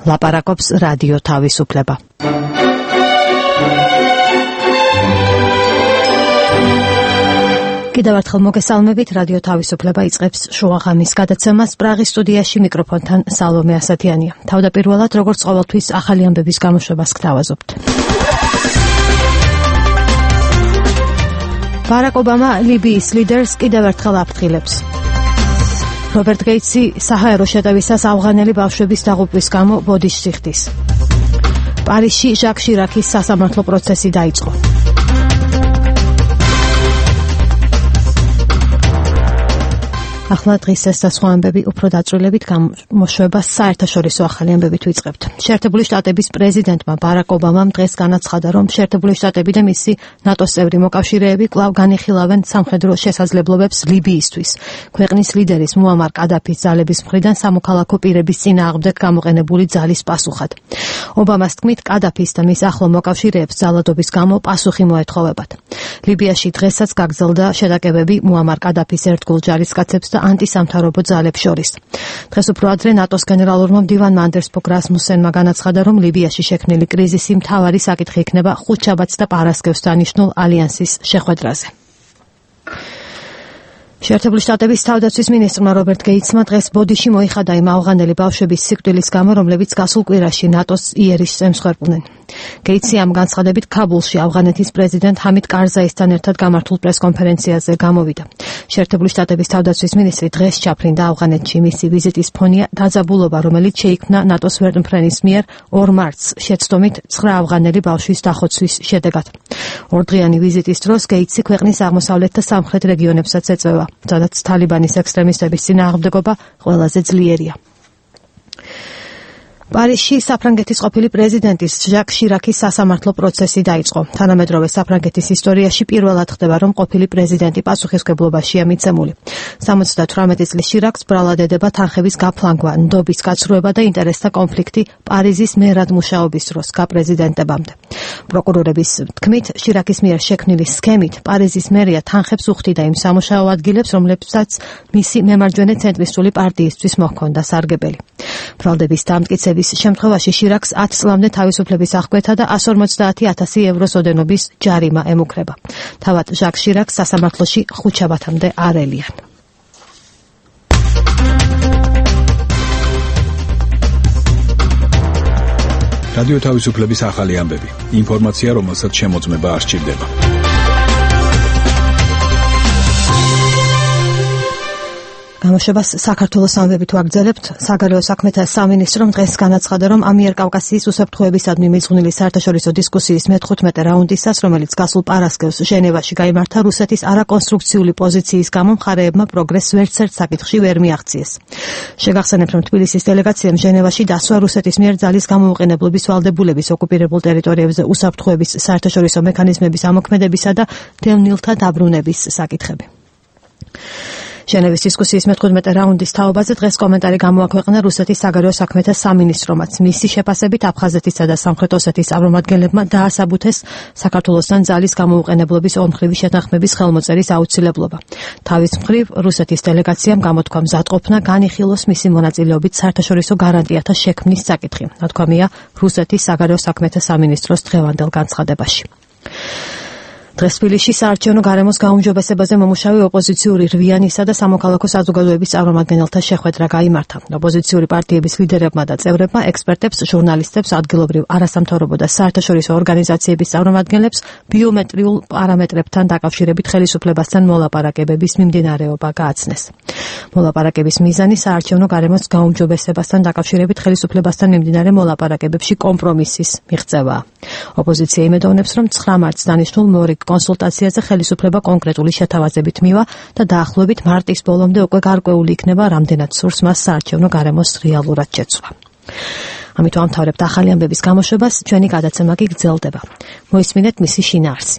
ლაპარაკობს რადიო თავისუფლება. კიდევ ერთხელ მოგესალმებით, რადიო თავისუფლება იწყებს შუაღამის გადაცემას. პრაღის სტუდიაში მიკროფონთან სალომე ასათიანია. თავდაპირველად, როგორც ყოველთვის, ახალი ამბების გამოშვებას გთავაზობთ. ბარაკ ობამა ლიბიის ლიდერს კიდევ ერთხელ აფრთხილებს. რობერტ გეიტსი საჰაერო შეტევისას ავღანელი ბავშვების დაღუპვის გამო ბოდიშს იხდის. პარიზში ჟაკ შირაკის სასამართლო პროცესი დაიწყო. ახლა დღის ეს და სხვა ამბები უფრო დაწვრილებით გამოშვებას საერთაშორისო ახალი ამბებით ვიწყებთ. შეერთებული შტატების პრეზიდენტმა ბარაკ ობამამ დღეს განაცხადა, რომ შეერთებული შტატები და მისი ნატოს წევრი მოკავშირეები კვლავ განიხილავენ სამხედრო შესაძლებლობებს ლიბიისთვის. ქვეყნის ლიდერის მუამარ კადაფის ძალების მხრიდან სამოქალაქო პირების წინააღმდეგ გამოყენებული ძალის პასუხად. ობამას თქმით, კადაფის და მის ახლო მოკავშირეებს ძალადობის გამო პასუხი მოეთხოვებათ. ლიბიაში დღესაც გაგრძელდა შეტაკებები მუამარ კადაფის ერთგულ ჯარისკაცებს და ანტისამთავრობო ძალებს შორის. დღეს უფრო ადრე ნატოს გენერალურმა მდივანმა ანდერს ფოგ რასმუსენმა განაცხადა, რომ ლიბიაში შექმნილი კრიზისი მთავარი საკითხი იქნება ხუთშაბათს და პარასკევს დანიშნულ ალიანსის შეხვედრაზე. შეერთებული შტატების თავდაცვის მინისტრმა რობერტ გეიტსმა დღეს ბოდიში მოიხადა იმ ავღანელი ბავშვების სიკვდილის გამო, რომლებიც გასულ კვირაში ნატოს იერიშს ემსხვერპლნენ. გეიტსი ამ განცხადებით ქაბულში ავღანეთის პრეზიდენტ ჰამიდ კარზაისთან ერთად გამართულ პრესკონფერენციაზე გამოვიდა. შეერთებული შტატების თავდაცვის მინისტრი დღეს ჩაფრინდა ავღანეთში. მისი ვიზიტის ფონია დაძაბულობა, რომელიც შეიქმნა ნატოს ვერტმფრენის მიერ 2 მარტს შეცდომით 9 ავღანელი ბავშვის დახოცვის შედეგად. ორდღიანი ვიზიტის დროს გეიტსი ქვეყნის აღმოსავლეთ და სამხრეთ რეგიონებსაც ეწევა, სადაც თალიბანის ექსტრემისტების წინააღმდეგობა ყველაზე ძლიერია. პარიზში საფრანგეთის ყოფილი პრეზიდენტის ჟაკ შირაკის სასამართლო პროცესი დაიწყო. თანამედროვე საფრანგეთის ისტორიაში პირველად ხდება, რომ ყოფილი პრეზიდენტი პასუხისმგებლობაშია მიცემული. 78 წლის შირაკს ბრალად ედება თანხების გაფლანგვა, ნდობის გაცრუება და ინტერესთა კონფლიქტი პარიზის მერად მუშაობის დროს გაპრეზიდენტებამდე. პროკურორების თქმით, შირაკის მიერ შექმნილი სქემით პარიზის მერია თანხებს უხდიდა იმ სამუშაო ადგილებს, რომლებსაც მისი მემარჯვენე ცენტრისტული პარტიისთვის მოჰქონდა სარგებელი. ბრალდების დამტკიცების შემთხვევაში შირაკს 10 წლამდე თავისუფლების აღკვეთა და 150,000 ევროს ოდენობის ჯარიმა ემუქრება. თავად ჟაკ შირაკს სასამართლოში ხუთშაბათამდე არ ელიან. რადიო თავისუფლების ახალი ამბები. ინფორმაცია, რომელსაც შემოწმება არ სჭირდება. გამოშვებას საქართველოს ამბებით ვაგრძელებთ. საგარეო საქმეთა სამინისტრომ დღეს განაცხადა, რომ ამიერკავკასიის უსაფრთხოებისადმი მიძღვნილი საერთაშორისო დისკუსიის მე-15 რაუნდისას, რომელიც გასულ პარასკევს ჟენევაში გაიმართა, რუსეთის არაკონსტრუქციული პოზიციის გამო მხარეებმა პროგრესს ვერცერთ საკითხში ვერ მიაღწიეს. შეგახსენებთ, რომ თბილისის დელეგაციამ ჟენევაში დასვა რუსეთის მიერ ძალის გამოუყენებლობის ვალდებულების ოკუპირებულ ტერიტორიებზე უსაფრთხოების საერთაშორისო მექანიზმების ამოქმედებისა და დევნილთა დაბრუნების საკითხები. ჟენევის დისკუსიის მე-15 რაუნდის თაობაზე დღეს კომენტარი გამოაქვეყნა რუსეთის საგარეო საქმეთა სამინისტრომაც. მისი შეფასებით აფხაზეთისა და სამხრეთ ოსეთის წარმომადგენლებმა დაასაბუთეს საქართველოსთან ძალის გამოუყენებლობის ორმხრივი შეთანხმების ხელმოწერის აუცილებლობა. თავის მხრივ რუსეთის დელეგაციამ გამოთქვა მზადყოფნა განიხილოს მისი მონაწილეობით საერთაშორისო გარანტიათა შექმნის საკითხი. ნათქვამია რუსეთის საგარეო საქმეთა სამინისტროს დღევანდელ განცხადებაში. დღეს თბილისში საარჩევნო გარემოს გაუმჯობესებაზე მომუშავე ოპოზიციური რვიანისა და სამოქალაქო საზოგადოების წარმომადგენელთა შეხვედრა გაიმართა. ოპოზიციური პარტიების ლიდერებმა და წევრებმა ექსპერტებს, ჟურნალისტებს, ადგილობრივ არასამთავრობო და საერთაშორისო ორგანიზაციების წარმომადგენლებს ბიომეტრიულ პარამეტრებთან დაკავშირებით ხელისუფლებასთან მოლაპარაკებების მიმდინარეობა გააცნეს. მოლაპარაკების მიზანი საარჩევნო გარემოს გაუმჯობესებასთან დაკავშირებით ხელისუფლებასთან მიმდინარე მოლაპარაკებებში კომპრომისის მიღწევაა. ოპოზიცია იმედოვნებს, რომ 9 მარტს დანიშნულ მორიგ კონსულტაციაზე ხელისუფლება კონკრეტული შეთავაზებით მივა და დაახლოებით მარტის ბოლომდე უკვე გარკვეული იქნება, რამდენად სურს მას საარჩევნო გარემოს რეალურად შეცვლა. ამით ვამთავრებთ ახალი ამბების გამოშვებას, ჩვენი გადაცემა კი გრძელდება. მოისმინეთ მისი შინაარსი.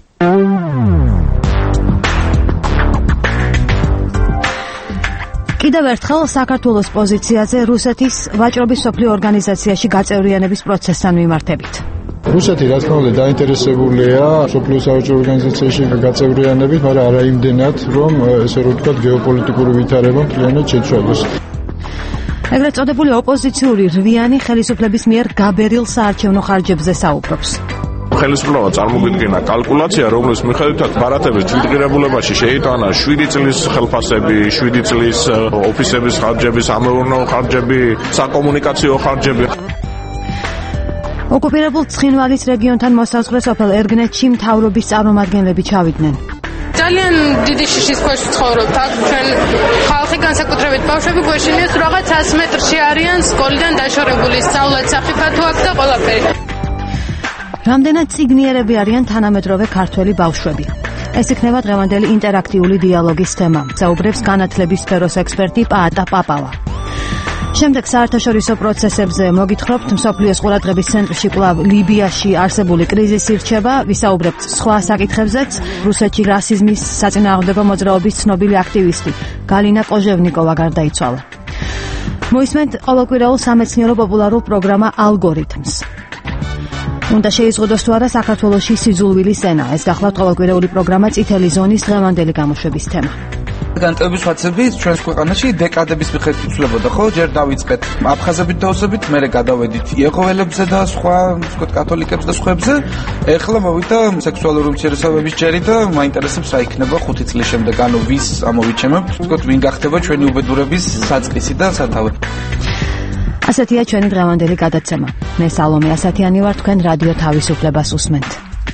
კიდევ ერთხელ საქართველოს პოზიციაზე რუსეთის ვაჭრობის მსოფლიო ორგანიზაციაში გაწევრიანების პროცესთან მიმართებით. რუსეთი რა თქმა უნდა დაინტერესებულია მსოფლიო სავაჭრო ორგანიზაციაში გაწევრიანებით, მაგრამ არა იმდენად, რომ ესე რომ ვთქვათ, გეოპოლიტიკური ვითარება მთლიანად შეცვალოს. ეგრეთ წოდებული ოპოზიციური რვიანი ხელისუფლების მიერ გაბერილ საარჩევნო ხარჯებზე საუბრობს. ხელისუფლება წარმოგიდგენა კალკულაცია, რომლის მიხედვითაც ბარათების თვითღირებულებაში შეიტანა 7 წლის ხელფასები, 7 წლის ოფისების ხარჯები, სამეურნეო ხარჯები, საკომუნიკაციო ხარჯები. ოკუპირებულ ცხინვალის რეგიონთან მოსაზღვრე სოფელ ერგნეთში მთავრობის წარმომადგენლები ჩავიდნენ. ძალიან დიდი შიშის ქვეშ ცხოვრობთ. აქ ჩვენ ხალხი განსაკუთრებით ბავშვები გვეშინეს რაღაც 100 მეტრში არიან სკოლიდან დაშორებული, სწავლაც საფიქათო აქვს და ყველაფერი. რამდენად ციგნიერები არიან თანამედროვე ქართველი ბავშვები. ეს იქნება დღევანდელი ინტერაქტიული დიალოგის თემა. საუბრებს განათლების სფეროს ექსპერტი პაატა პაპავა. შემდეგ საერთაშორისო პროცესებზე მოგითხრობთ, მსოფლიოს ყურადღების ცენტრში კვლავ ლიბიაში არსებული კრიზისი რჩება, ვისაუბრებთ სხვა საკითხებზეც. რუსეთში რასიზმის საწინააღმდეგო მოძრაობის ცნობილი აქტივისტი გალინა კოჟევნიკოვა გარდაიცვალა. მოისმენთ ყოველკვირეულ სამეცნიერო პოპულარულ პროგრამა ალგორითმს. უნდა შეიზღუდოს თუ არა საქართველოში სიძულვილის ენა. ეს გახლავთ ყოველკვირეული პროგრამა წითელი ზონის დღევანდელი გამოშვების თემა. განტევების ფაცები ჩვენს ქვეყანაში დეკადების მიხედვით იცვლებოდა, ხო? ჯერ დავიწყეთ აფხაზებით და ოსებით, მერე გადავედით იეჰოველებზე და სხვა, ვთქვათ, კათოლიკებს და სხვებზე. ეხლა მოვიდა სექსუალური უმცირესობების ჯერი და მაინტერესებს რა იქნება 5 წლის შემდეგ, ანუ ვის ამოვიჩემებთ, ვთქვათ, ვინ გახდება ჩვენი უბედურების საწყისი და სათავე. ასეთია ჩვენი დღევანდელი გადაცემა. მე სალომე ასათიანი ვარ, თქვენ რადიო თავისუფლებას უსმენთ.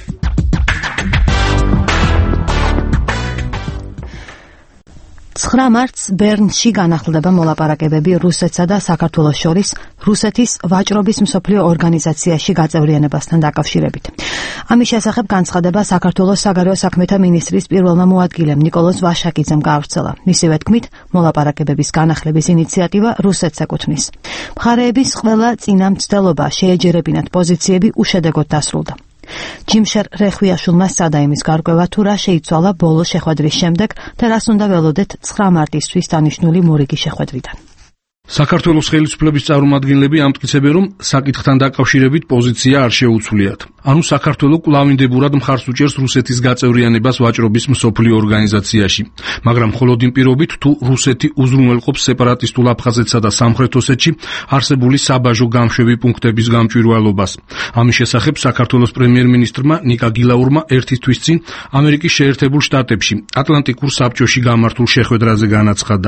9 მარტს ბერნში განახლდება მოლაპარაკებები რუსეთსა და საქართველოს შორის რუსეთის ვაჭრობის მსოფლიო ორგანიზაციაში გაწევრიანებასთან დაკავშირებით. ამის შესახებ განცხადება საქართველოს საგარეო საქმეთა მინისტრის პირველმა მოადგილემ ნიკოლოზ ვაშაკიძემ გაავრცელა. მისივე თქმით, მოლაპარაკებების განახლების ინიციატივა რუსეთს ეკუთვნის. მხარეების ყველა წინა მცდელობა შეეჯერებინათ პოზიციები უშედეგოდ დასრულდა. ჯიმშერ რეხვიაშვილმა სცადა იმის გარკვევა, თუ რა შეიცვალა ბოლო შეხვედრის შემდეგ და რას უნდა ველოდეთ 9 მარტისთვის დანიშნული მორიგი შეხვედრიდან. საქართველოს ხელისუფლების წარმომადგენლები ამტკიცებენ, რომ საკითხთან დაკავშირებით პოზიცია არ შეუცვლიათ. ანუ საქართველო კვლავინდებურად მხარს უჭერს რუსეთის გაწევრიანებას ვაჭრობის მსოფლიო ორგანიზაციაში, მაგრამ მხოლოდ იმ პირობით, თუ რუსეთი უზრუნველყოფს სეპარატისტულ აფხაზეთსა და სამხრეთ ოსეთში არსებული საბაჟო გამშვები პუნქტების გამჭვირვალობას. ამის შესახებ საქართველოს პრემიერ-მინისტრმა ნიკა გილაურმა ერთი თვის წინ ამერიკის შეერთებულ შტატებში ატლანტიკურ საბჭოში გამართულ შეხვედრაზე განაცხადა.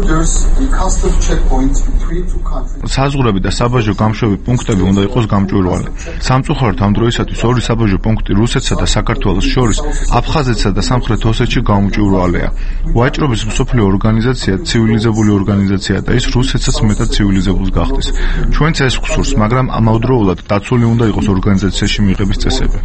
საზღვრები და საბაჟო გამშვები პუნქტები უნდა იყოს გამჭვირვალე. სამწუხაროდ ამ დროისათვის ორი საბაჟო პუნქტი რუსეთსა და საქართველოს შორის აფხაზეთსა და სამხრეთ ოსეთში გამჭვირვალეა. ვაჭრობის მსოფლიო ორგანიზაცია ცივილიზებული ორგანიზაციაა და ის რუსეთსაც მეტად ცივილიზებულს გახდეს. ჩვენც ეს გვსურს, მაგრამ ამავდროულად დაცული უნდა იყოს ორგანიზაციაში მიღების წესები.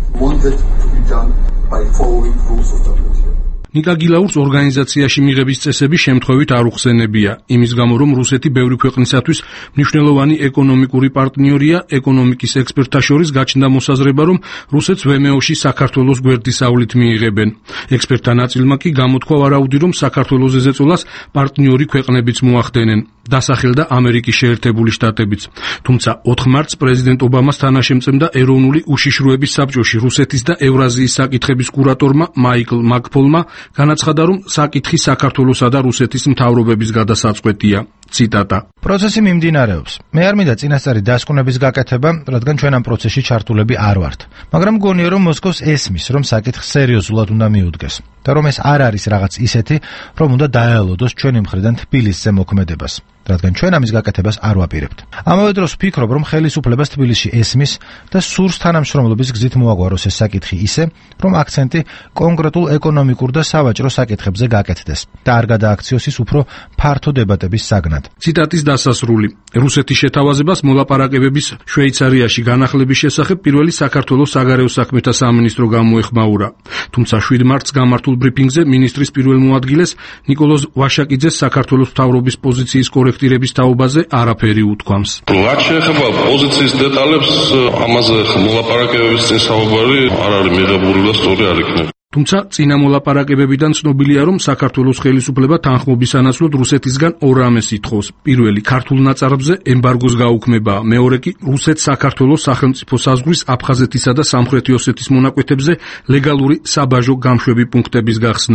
ნიკა გილაურს ორგანიზაციაში მიღების წესები შემთხვევით არ უხსენებია, იმის გამო რომ რუსეთი ბევრი ქვეყნისათვის მნიშვნელოვანი ეკონომიკური პარტნიორია. ეკონომიკის ექსპერტთა შორის გაჩნდა მოსაზრება, რომ რუსეთს ვმო-ში საქართველოს გვერდისავლით მიიღებენ. ექსპერტთა ნაწილმა კი გამოთქვა ვარაუდი, რომ საქართველოს ზეწოლას პარტნიორი ქვეყნებიც მოახდენენ. დასახელდა ამერიკის შეერთებული შტატებიც. თუმცა 4 მარტს პრეზიდენტ ობამას თანაშემწემდა ეროვნული უშიშროების საბჭოში რუსეთის და ევრაზიის საკითხების კურატორმა მაიკლ მაკფოლმა განაცხადა, რომ საკითხი საქართველოსა და რუსეთის მთავრობების გადასაწყვეტია. ციტატა. პროცესი მიმდინარეობს. მე არ მინდა წინასწარი დასკვნების გაკეთება, რადგან ჩვენ ამ პროცესში ჩართულები არ ვართ. მაგრამ გონია, რომ მოსკოვს ესმის, რომ საკითხი სერიოზულად უნდა მიუდგეს და რომ ეს არ არის რაღაც ისეთი, რომ უნდა დაელოდოს ჩვენი მხრიდან თბილისზე მოქმედებას. რადგან ჩვენ ამის გაკეთებას არ ვაპირებთ. ამავე დროს ვფიქრობ, რომ ხელისუფლებას თბილისში ესმის და სურს თანამშრომლობის გზით მოაგვაროს ეს საკითხი ისე, რომ აქცენტი კონკრეტულ ეკონომიკურ და სავაჭრო საკითხებზე გაკეთდეს და არ გადააქციოს ის უფრო ფართო დებატების საგნად. ციტატის დასასრული. რუსეთის შეთავაზებას მოლაპარაკებების შვეიცარიაში განახლების შესახებ პირველი საქართველოს საგარეო საქმეთა სამინისტრო გამოეხმაურა. თუმცა 7 მარტს გამართულ ბრიფინგზე მინისტრის პირველ მოადგილეს ნიკოლოზ ვაშაკიძეს საქართველოს მთავრობის პოზიციის კორექტირების თაობაზე არაფერი უთქვამს. რაც შეეხება პოზიციის დეტალებს, ამაზე მოლაპარაკებების წინ საუბარი არ არის მიღებული და სწორი არ იქნება. თუმცა წინა მოლაპარაკებებიდან ცნობილია, რომ საქართველოს ხელისუფლება თანხმობის სანაცვლოდ რუსეთისგან 2 რამეს ითხოვს. პირველი ქართულ ნაწარმზე ემბარგოს გაუქმება, მეორე კი რუსეთს საქართველოს სახელმწიფო საზღვრის აფხაზეთისა და სამხრეთი ოსეთის მონაკვეთებზე ლეგალური საბაჟო გამშვები პუნქტების გახსნა.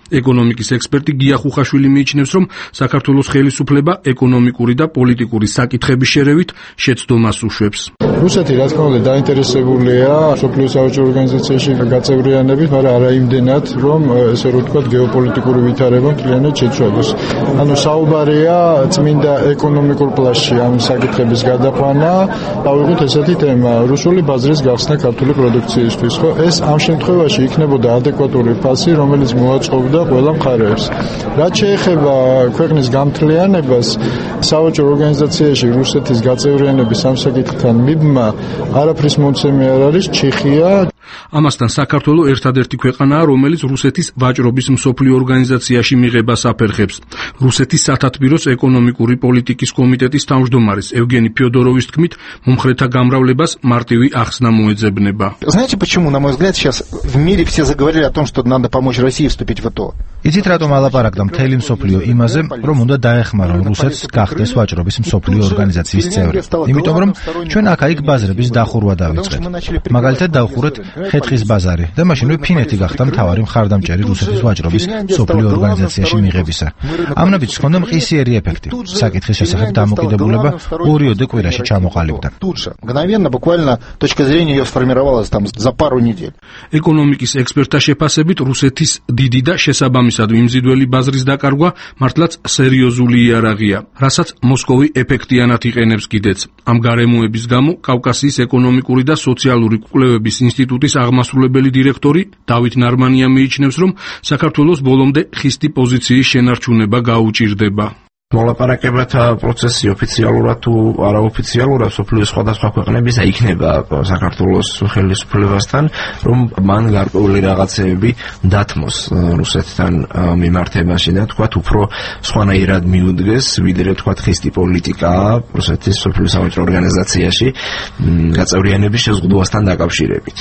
ეკონომიკის ექსპერტი გია ხუხაშვილი მიიჩნევს, რომ საქართველოს ხელისუფლება ეკონომიკური და პოლიტიკური საკითხების შერევით შეცდომას უშვებს. რუსეთი რა თქმა უნდა დაინტერესებულია მსოფლიო საბჭოთა ორგანიზაციაში გაწევრიანებით, მაგრამ არა იმდენად, რომ ესე რომ ვთქვათ გეოპოლიტიკური ვითარება მთლიანად შეცვალოს. ანუ საუბარია წმინდა ეკონომიკურ პლანში ამ საკითხების გადაყვანა, დავიღოთ ესეთი თემა, რუსული ბაზრის გახსნა ქართული პროდუქციისთვის, ხო? ეს ამ შემთხვევაში იქნებოდა ადეკვატური ფასი, რომელიც მოაწყობდა ყველა მხარეებს. რაც შეეხება ქვეყნის გამთლიანებას, საბჭოთა ორგანიზაციაში რუსეთის გაწევრიანების ამ საკითხთან მიბმა არაფრის მომცემი არ არის ჩეხია. ამასთან საქართველო ერთადერთი ქვეყანაა, რომელიც რუსეთის ვაჭრობის მსოფლიო ორგანიზაციაში მიღებას აფერხებს. რუსეთის სათათბიროს ეკონომიკური პოლიტიკის კომიტეტის თავმჯდომარის ევგენი ფიოდოროვის თქმით, მომხრეთა გამრავლებას მარტივი ახსნა მოეძებნება. Знаете, почему, на мой взгляд, сейчас в мире все заговорили о том, что надо помочь России вступить в АТО? იცით რატომ ალაპარაკდა მთელი მსოფლიო იმაზე, რომ უნდა დაეხმარონ რუსეთს გახდეს ვაჭრობის მსოფლიო ორგანიზაციის წევრი. იმიტომ რომ ჩვენ აქ-იქ ბაზრების დახურვა დავიწყეთ. მაგალითად დავხურეთ ხეთხის ბაზარი და მაშინვე ფინეთი გახდა მთავარი მხარდამჭერი რუსეთის ვაჭრობის მსოფლიო ორგანიზაციაში მიღებისა. ამნაბიჯს ჰქონდა მყისიერი ეფექტი. საკითხის შესახებ დამოკიდებულება 2-3 კვირაში ჩამოყალიბდა. Мгновенно, буквально, точка зрения ее сформировалась там за пару недель. ეკონომიკის ექსპერტთა შეფასებით რუსეთის დიდი და შესაბამისად მიმზიდველი ბაზრის დაკარგვა მართლაც სერიოზული იარაღია, რასაც მოსკოვი ეფექტიანად იყენებს კიდეც. ამ გარემოების გამო კავკასიის ეკონომიკური და სოციალური კვლევების ინსტიტუტის აღმასრულებელი დირექტორი დავით ნარმანია მიიჩნევს, რომ საქართველოს ბოლომდე ხისტი პოზიციის შენარჩუნება გაუჭირდება. მოლაპარაკებათა პროცესი ოფიციალურად თუ არაოფიციალურად სოფლის სხვადასხვა ქვეყნებისა იქნება საქართველოს ხელისუფლებასთან, რომ მან გარკვეული რაღაცეები დათმოს რუსეთთან მიმართებაში და თქვათ უფრო სხვანაირად მიუდგეს, ვიდრე თქვათ ხისტი პოლიტიკა რუსეთის სოფლის საბჭოთა ორგანიზაციაში გაწევრიანების შეზღუდვასთან დაკავშირებით.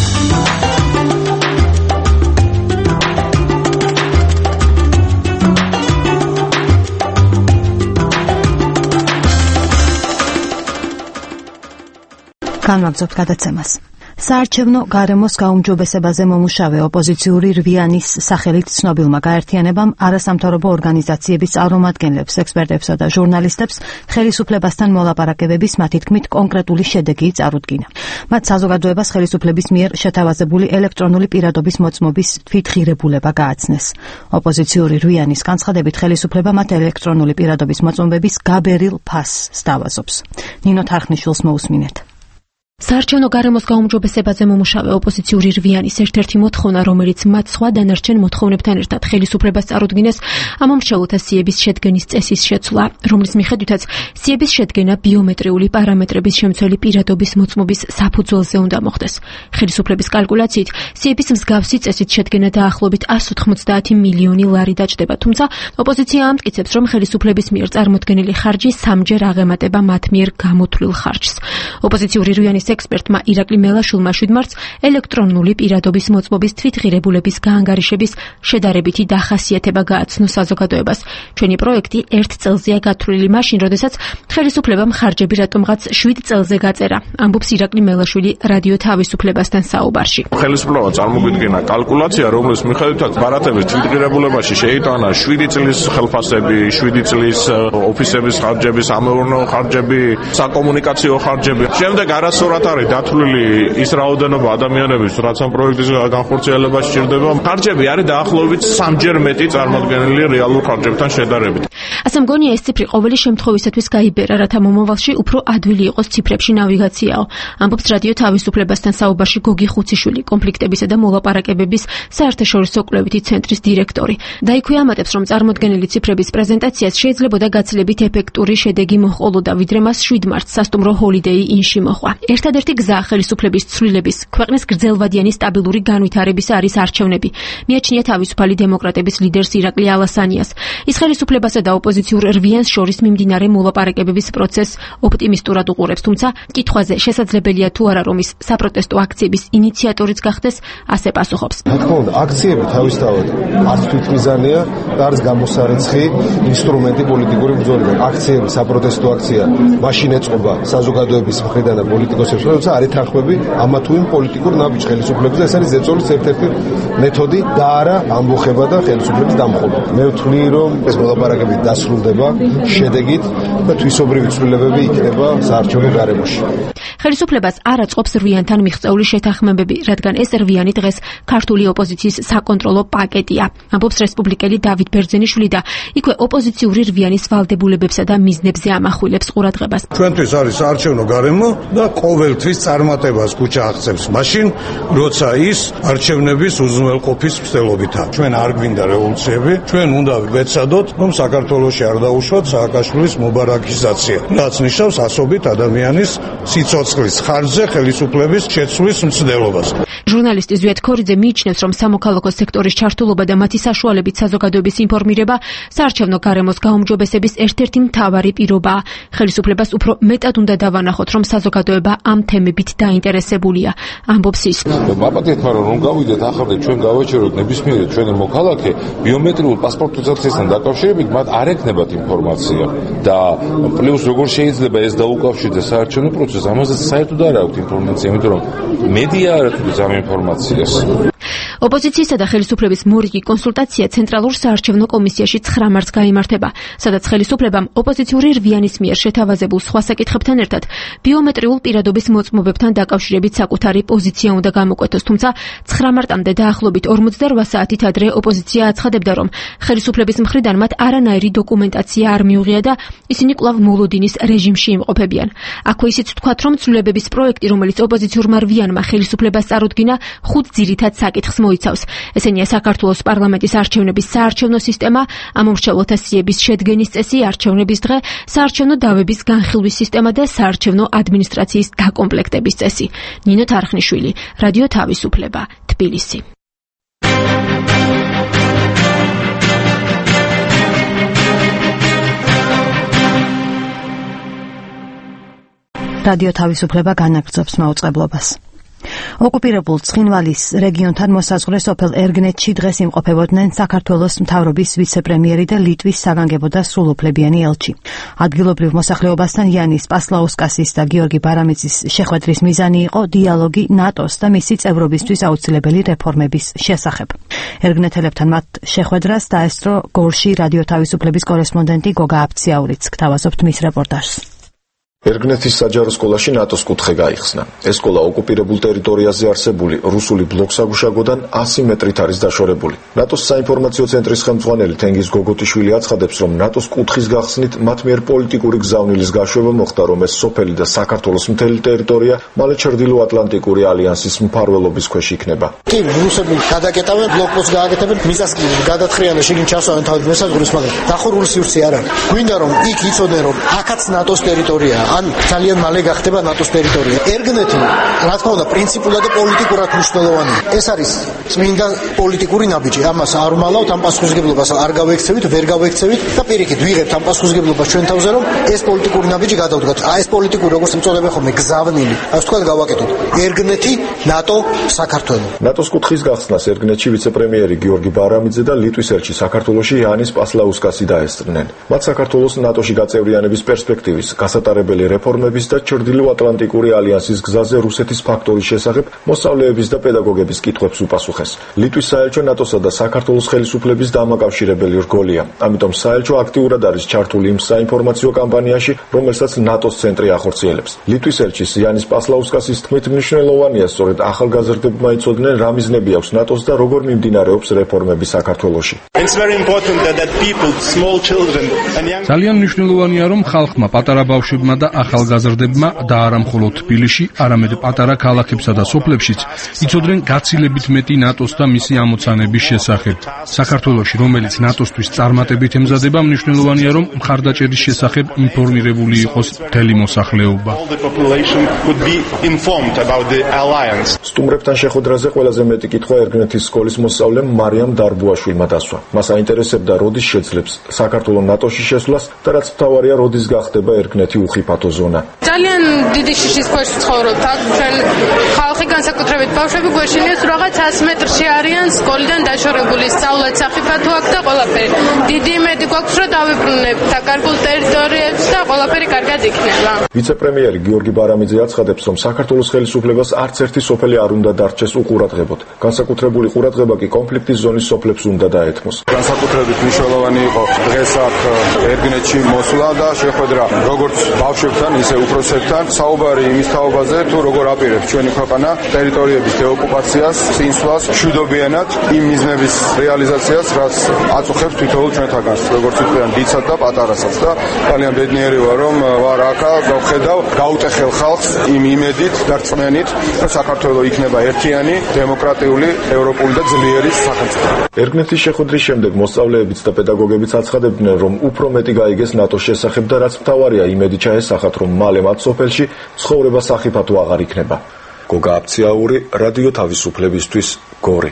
განვაგრძობთ გადაცემას. საარჩევნო გარემოს გაუმჯობესებაზე მომუშავე ოპოზიციური რვიანის სახელით ცნობილმა გაერთიანებამ არასამთავრობო ორგანიზაციების წარმომადგენლებს, ექსპერტებსა და ჟურნალისტებს ხელისუფლებასთან მოლაპარაკებების მათი თქმით კონკრეტული შედეგი წარუდგინა. მათ საზოგადოებას ხელისუფლების მიერ შეთავაზებული ელექტრონული პირადობის მოწმობის თვითღირებულება გააცნეს. ოპოზიციური რვიანის განცხადებით ხელისუფლება მათ ელექტრონული პირადობის მოწმობების გაბერილ ფასს სთავაზობს. ნინო თარხნიშვილს მოусმინეთ. საარჩევნო გარემოს გაუმჯობესებაზე მომუშავე ოპოზიციური რვიანის ერთ-ერთი მოთხოვნა, რომელიც მათ სხვა დანარჩენ მოთხოვნებთან ერთად ხელისუფლებას წარუდგინეს, ამომრჩევლთა სიების შედგენის წესის შეცვლა, რომლის მიხედვითაც სიების შედგენა ბიომეტრიული პარამეტრების შემცველი პირადობის მოწმობის საფუძველზე უნდა მოხდეს. ხელისუფლების კალკულაციით, სიების მსგავსი წესით შედგენა დაახლოებით 190 მილიონი ლარი დაჭდება, თუმცა ოპოზიცია ამტკიცებს, რომ ხელისუფლების მიერ წარმოდგენილი ხარჯი სამჯერ აღემატება მათ მიერ გამოთვლილ ხარჯს. ოპოზიციური რვიანის ექსპერტმა ირაკლი მელაშვილმა 7 მარტს ელექტრონული პირადობის მოწმობის თვითღირებულების გაანგარიშების შედარებითი დახასიათება გააცნო საზოგადოებას. ჩვენი პროექტი 1 წელზეა გათვლილი მაშინ, როდესაც ხელისუფლებამ ხარჯები რატომღაც 7 წელზე გაწერა. ამბობს ირაკლი მელაშვილი რადიო თავისუფლებასთან საუბარში. ხელისუფლება წარმოგვიდგინა კალკულაცია, რომლის მიხედვითაც ბარათების თვითღირებულებაში შეიტანა 7 წლის ხელფასები, 7 წლის ოფისების ხარჯები, სამეურნეო ხარჯები, საკომუნიკაციო ხარჯები. შემდეგ არასწორად არის დათვლილი ის რაოდენობა ადამიანების, რაც ამ პროექტის განხორციელებაში სჭირდება. ხარჯები არის დაახლოებით 3-ჯერ მეტი წარმოდგენილი რეალურ ხარჯებთან შედარებით. ასე მგონია ეს ციფრი ყოველი შემთხვევისათვის გაიბერა, რათა მომავალში უფრო ადვილი იყოს ციფრებში ნავიგაციაო. ამბობს რადიო თავისუფლებასთან საუბარში გოგი ხუციშვილი, კონფლიქტებისა და მოლაპარაკებების საერთაშორისო კვლევითი ცენტრის დირექტორი. და იქვე ამატებს, რომ წარმოდგენილი ციფრების პრეზენტაციას შეიძლებოდა გაცილებით ეფექტური შედეგი მოჰყოლოდა, ვიდრე მას 7 მარტს სასტუმრო ჰოლიდეი ინში მოჰყვა. ერთადერთი გზა ხელისუფლების ცვლილების, ქვეყნის გრძელვადიანი სტაბილური განვითარების არის არჩევნები. მიაჩნია თავისუფალი დემოკრატების ლიდერს ირაკლი ალასანიას. ის ხელისუფლებასა და ოპოზიციურ რვიანს შორის მიმდინარე მოლაპარაკებების პროცესს ოპტიმისტურად უყურებს, თუმცა კითხვაზე შესაძლებელია თუ არა რომ ის საპროტესტო აქციების ინიციატორიც გახდეს, ასე პასუხობს. რა თქმა უნდა, აქციები თავისთავად არც თვითმიზანია, და არის გამოსარეცხი ინსტრუმენტი პოლიტიკური ბრძოლიდან. აქციები, საპროტესტო აქცია, მაშინ ეწყობა საზოგადოების მხრიდან და პოლიტიკოსების მხრიდან, როცა არ ეთანხმები ამა თუ იმ პოლიტიკურ ნაბიჯ ხელისუფლების და ეს არის ზეწოლის ერთ-ერთი მეთოდი და არა ამბოხება და ხელისუფლების დამხობა. მე ვთვლი, რომ ეს მოლაპარაკები დასრულდება შედეგით და თვისობრივი ცვლილებები იქნება საარჩევნო გარემოში. ხელისუფლებას არ აწყობს რვიანთან მიღწეული შეთანხმებები, რადგან ეს რვიანი დღეს ქართული ოპოზიციის საკონტროლო პაკეტია. ამბობს რესპუბლიკელი დავით ბერძენიშვილი და იქვე ოპოზიციური რვიანის ვალდებულებებსა და მიზნებზე ამახვილებს ყურადღებას. ჩვენთვის არის საარჩევნო გარემო და ყოველთვის წარმატებას ქუჩა აღწევს მაშინ, როცა ის არჩევნების უზრუნველყოფის მცდელობითაა. ჩვენ არ გვინდა რევოლუციები, ჩვენ უნდა ვეცადოთ, რომ საქართველოში არ დაუშვათ სააკაშვილის მობარაკიზაცია, რაც ნიშნავს ასობით ადამიანის სიცოცხლის ხარჯზე ხელისუფლების შეცვლის მცდელობას. ჟურნალისტი ზვიად ქორიძე მიიჩნევს, რომ სამოქალაქო სექტორის ჩართულობა და მათი საშუალებით საზოგადოების ინფორმირება საარჩევნო გარემოს გაუმჯობესების ერთ-ერთი მთავარი პირობაა. ხელისუფლებას უფრო მეტად უნდა დავანახოთ, რომ საზოგადოება ამ თემებით დაინტერესებულია, ამბობს ის. მაპატიეთ, მაგრამ რომ გავიდეთ ახლა ჩვენ გავაჩეროთ ნებისმიერი ჩვენი მოქალაქე ბიომეტრიულ პასპორტიზაციასთან დაკავშირებით, მათ არ ექნებათ ინფორმაცია და პლუს როგორ შეიძლება ეს დაუკავშირდეს საარჩევნო პროცესს, ამაზე საერთოდ არ აქვს ინფორმაცია, იმიტომ რომ მედია არ აწვდის ამ ინფორმაციას. ოპოზიციისა და ხელისუფლების მორიგი კონსულტაცია ცენტრალურ საარჩევნო კომისიაში 9 მარტს გაიმართება, სადაც ხელისუფლებამ ოპოზიციური რვიანის მიერ შეთავაზებულ სხვა საკითხებთან ერთად ბიომეტრიულ პირადობის მოწმობებთან დაკავშირებით საკუთარი პოზიცია უნდა გამოკვეთოს, თუმცა 9 მარტამდე დაახლოებით 48 საათით ადრე ოპოზიცია აცხადებდა, რომ ხელისუფლების მხრიდან მათ არანაირი დოკუმენტაცია არ მიუღია და ისინი კვლავ მოლოდინის რეჟიმში იმყოფებიან. აქვე ისიც თქვათ, რომ ცვლილებების პროექტი, რომელიც ოპოზიციურმა რვიანმა ხელისუფლებას წარუდგინა, 5 ძირითად საკითხს მოიცავს. ესენია საქართველოს პარლამენტის არჩევნების საარჩევნო სისტემა, ამომრჩევლთა სიების შედგენის წესი, არჩევნების დღე, საარჩევნო დავების განხილვის სისტემა და საარჩევნო ადმინისტრაციის დაკომპლექტების წესი. ნინო თარხნიშვილი, რადიო თავისუფლება, თბილისი. რადიო თავისუფლება განაგრძობს მაუწყებლობას. ოკუპირებულ ცხინვალის რეგიონთან მოსაზღვრე სოფელ ერგნეთში დღეს იმყოფებოდნენ საქართველოს მთავრობის ვიცე-პრემიერი და ლიტვის საგანგებო და სრულუფლებიანი ელჩი. ადგილობრივ მოსახლეობასთან იანის პასლაუსკასის და გიორგი ბარამიძის შეხვედრის მიზანი იყო დიალოგი ნატოს და მისი წევრობისთვის აუცილებელი რეფორმების შესახებ. ერგნეთელებთან მათ შეხვედრას დაესწრო გორში რადიო თავისუფლების კორესპონდენტი გოგა აფციაურიც. გთავაზობთ მის რეპორტაჟს. ერგნეთის საჯარო სკოლაში ნატოს კუთხე გაიხსნა. ეს სკოლა ოკუპირებულ ტერიტორიაზე არსებული რუსული ბლოკსაგუშაგოდან 100 მეტრით არის დაშორებული. ნატოს საინფორმაციო ცენტრის ხელმძღვანელი თენგიზ გოგოტიშვილი აცხადებს, რომ ნატოს კუთხის გახსნით მათ მიერ პოლიტიკური გზავნილის გაშვება მოხდა, რომ ეს სოფელი და საქართველოს მთელი ტერიტორია მალე ჩრდილო-ატლანტიკური ალიანსის მფარველობის ქვეშ იქნება. კი, რუსები გადაკეტავენ, ბლოკპოსტს გააკეთებენ, მიწას გადათხრიან და შიგნით ჩასვენ თავის მესაზღვრეს, მაგრამ დახურული სივრცე არ არის. გვინდა რომ იქ იცოდნენ, რომ აქაც ნატოს ტერიტორიაა. ან ძალიან მალე გახდება ნატოს ტერიტორია. ერგნეთი, რა თქმა უნდა, პრინციპულად და პოლიტიკურად მნიშვნელოვანია. ეს არის წმინდა პოლიტიკური ნაბიჯი. ამას არ ვმალავთ, ამ პასუხისმგებლობას არ გავექცევით, ვერ გავექცევით და პირიქით ვიღებთ ამ პასუხისმგებლობას ჩვენ თავზე, რომ ეს პოლიტიკური ნაბიჯი გადავდგათ. ეს პოლიტიკური, როგორც მწოდება ხოლმე, გზავნილი. ასე თქვა გავაკეთოთ. ერგნეთი, ნატო, საქართველო. ნატოს კუთხის გახსნას ერგნეთში ვიცე-პრემიერი გიორგი ბარამიძე და ლიტვის ელჩი საქართველოში იანის პასლაუსკასი დაესწრნენ. მათ საქართველოს ნატოში გაწევრიანების პერსპექტივის, გასატარებელი რეფორმების და ჩრდილო-ატლანტიკური ალიანსის გზაზე რუსეთის ფაქტორის შესახებ მოსწავლეების და პედაგოგების კითხვებს უპასუხეს. ლიტვის საელჩო ნატოსა და საქართველოს ხელისუფლების დამაკავშირებელი რგოლია. ამიტომ საელჩო აქტიურად არის ჩართული იმ საინფორმაციო კამპანიაში, რომელსაც ნატოს ცენტრი ახორციელებს. ლიტვის ელჩის იანის პასლაუსკასის თქმით, მნიშვნელოვანია სწორედ ახალგაზრდებმა იცოდნენ, რა მიზნები აქვს ნატოს და როგორ მიმდინარეობს რეფორმები საქართველოში. ძალიან მნიშვნელოვანია, რომ ხალხმა, პატარა ბავშვებმა და ახალგაზრდებმა და არა მხოლოდ თბილისში, არამედ პატარა ქალაქებსა და სოფლებშიც იცოდნენ გაცილებით მეტი ნატოს და მისი ამოცანების შესახებ. საქართველოში, რომელიც ნატოსთვის წარმატებით ემზადება, მნიშვნელოვანია, რომ მხარდაჭერის შესახებ ინფორმირებული იყოს მთელი მოსახლეობა. სტუმრებთან შეხვედრაზე ყველაზე მეტი კითხვა ერგნეთის სკოლის მოსწავლემ მარიამ დარბუაშვილმა დასვა. მას აინტერესებდა, როდის შეძლებს საქართველოს ნატოში შესვლას და რაც მთავარია, როდის გახდება ერგნეთი უხიფათო. ფართო ზონა. ძალიან დიდი შიშის ქვეშ ცხოვრობთ. აქ ჩვენ ხალხი განსაკუთრებით ბავშვები გვეშინიათ რაღაც 100 მეტრში არიან სკოლიდან დაშორებული, სწავლაც საფიფათო აქვს და ყველაფერი. დიდი იმედი გვაქვს რომ დავიბრუნებთ საკარგულ ტერიტორიებს და ყველაფერი კარგად იქნება. ვიცე-პრემიერი გიორგი ბარამიძე აცხადებს, რომ საქართველოს ხელისუფლებას არც ერთი სოფელი არ უნდა დარჩეს უყურადღებოდ. განსაკუთრებული ყურადღება კი კონფლიქტის ზონის სოფლებს უნდა დაეთმოს. განსაკუთრებით მნიშვნელოვანი იყო დღეს აქ ერგინეთში მოსვლა და შეხვედრა როგორც ბავშვებთან, ისე უფროსებთან. საუბარი იმის თაობაზე, თუ როგორ აპირებს ჩვენი ქვეყანა ტერიტორიების დეოკუპაციას, წინსვლას, მშვიდობიანად იმ მიზნების რეალიზაციას, რაც აწუხებს თითოეულ ჩვენთაგანს, როგორც ვთქვიან, დიდსაც და პატარასაც და ძალიან ბედნიერი ვარ, რომ ვარ აქ, გავხედავ, გაუტეხელ ხალხს იმ იმედით და რწმენით, რომ საქართველოს იქნება ერთიანი, დემოკრატიული, ევროპული და ძლიერი სახელმწიფო. ერგინეთის შეხვედრის შემდეგ მოსწავლეებიც და პედაგოგებიც აცხადებდნენ, რომ უფრო მეტი გაიგეს ნატოს შესახებ და რაც მთავარია, იმედი ჩაესახათ, რომ მალე მათ სოფელში ცხოვრება სახიფათო აღარ იქნება. გოგა აფციაური, რადიო თავისუფლებისთვის, გორი.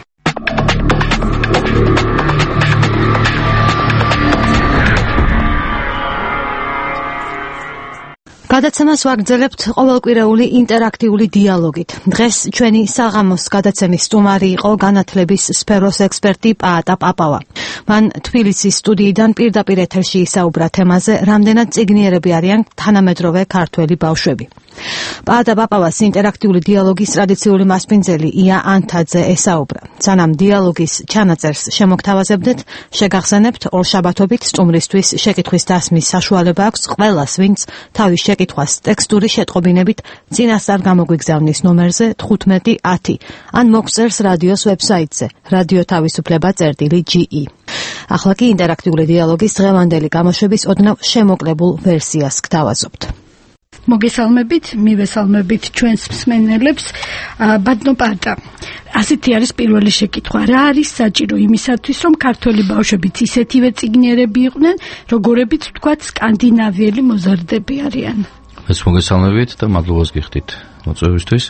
გადაცემას ვაგრძელებთ ყოველკვირეული ინტერაქტიული დიალოგით. დღეს ჩვენი საღამოს გადაცემის სტუმარი იყო განათლების სფეროს ექსპერტი პაატა პაპავა. მან თბილისის სტუდიიდან პირდაპირ ეთერში ისაუბრა თემაზე, რამდენად წიგნიერები არიან თანამედროვე ქართველი ბავშვები. პაატა პაპავას ინტერაქტიული დიალოგის ტრადიციული მასპინძელი ია ანთაძე ესაუბრა. სანამ დიალოგის ჩანაწერს შემოგთავაზებდეთ, შეგახსენებთ ორშაბათობით სტუმრისთვის შეკითხვის დასმის საშუალება აქვს ყველას, ვინც თავის შეკითხვას ტექსტური შეტყობინებით წინასწარ გამოგვიგზავნის ნომერზე 1510 ან მოგწერს რადიოს ვებსაიტზე radiotavisufleba.ge. ახლა კი ინტერაქტიული დიალოგის დღევანდელი გამოშვების ოდნავ შემოკლებულ ვერსიას გთავაზობთ. მოგესალმებით, მივესალმებით ჩვენს მსმენელებს. ბატონო პაატა, ასეთი არის პირველი შეკითხვა. რა არის საჭირო იმისათვის, რომ ქართველი ბავშვებიც ისეთივე წიგნიერები იყვნენ, როგორებიც ვთქვათ სკანდინავიელი მოზარდები არიან? ეს მოგესალმებით და მადლობას გიხდით მოწვევისთვის.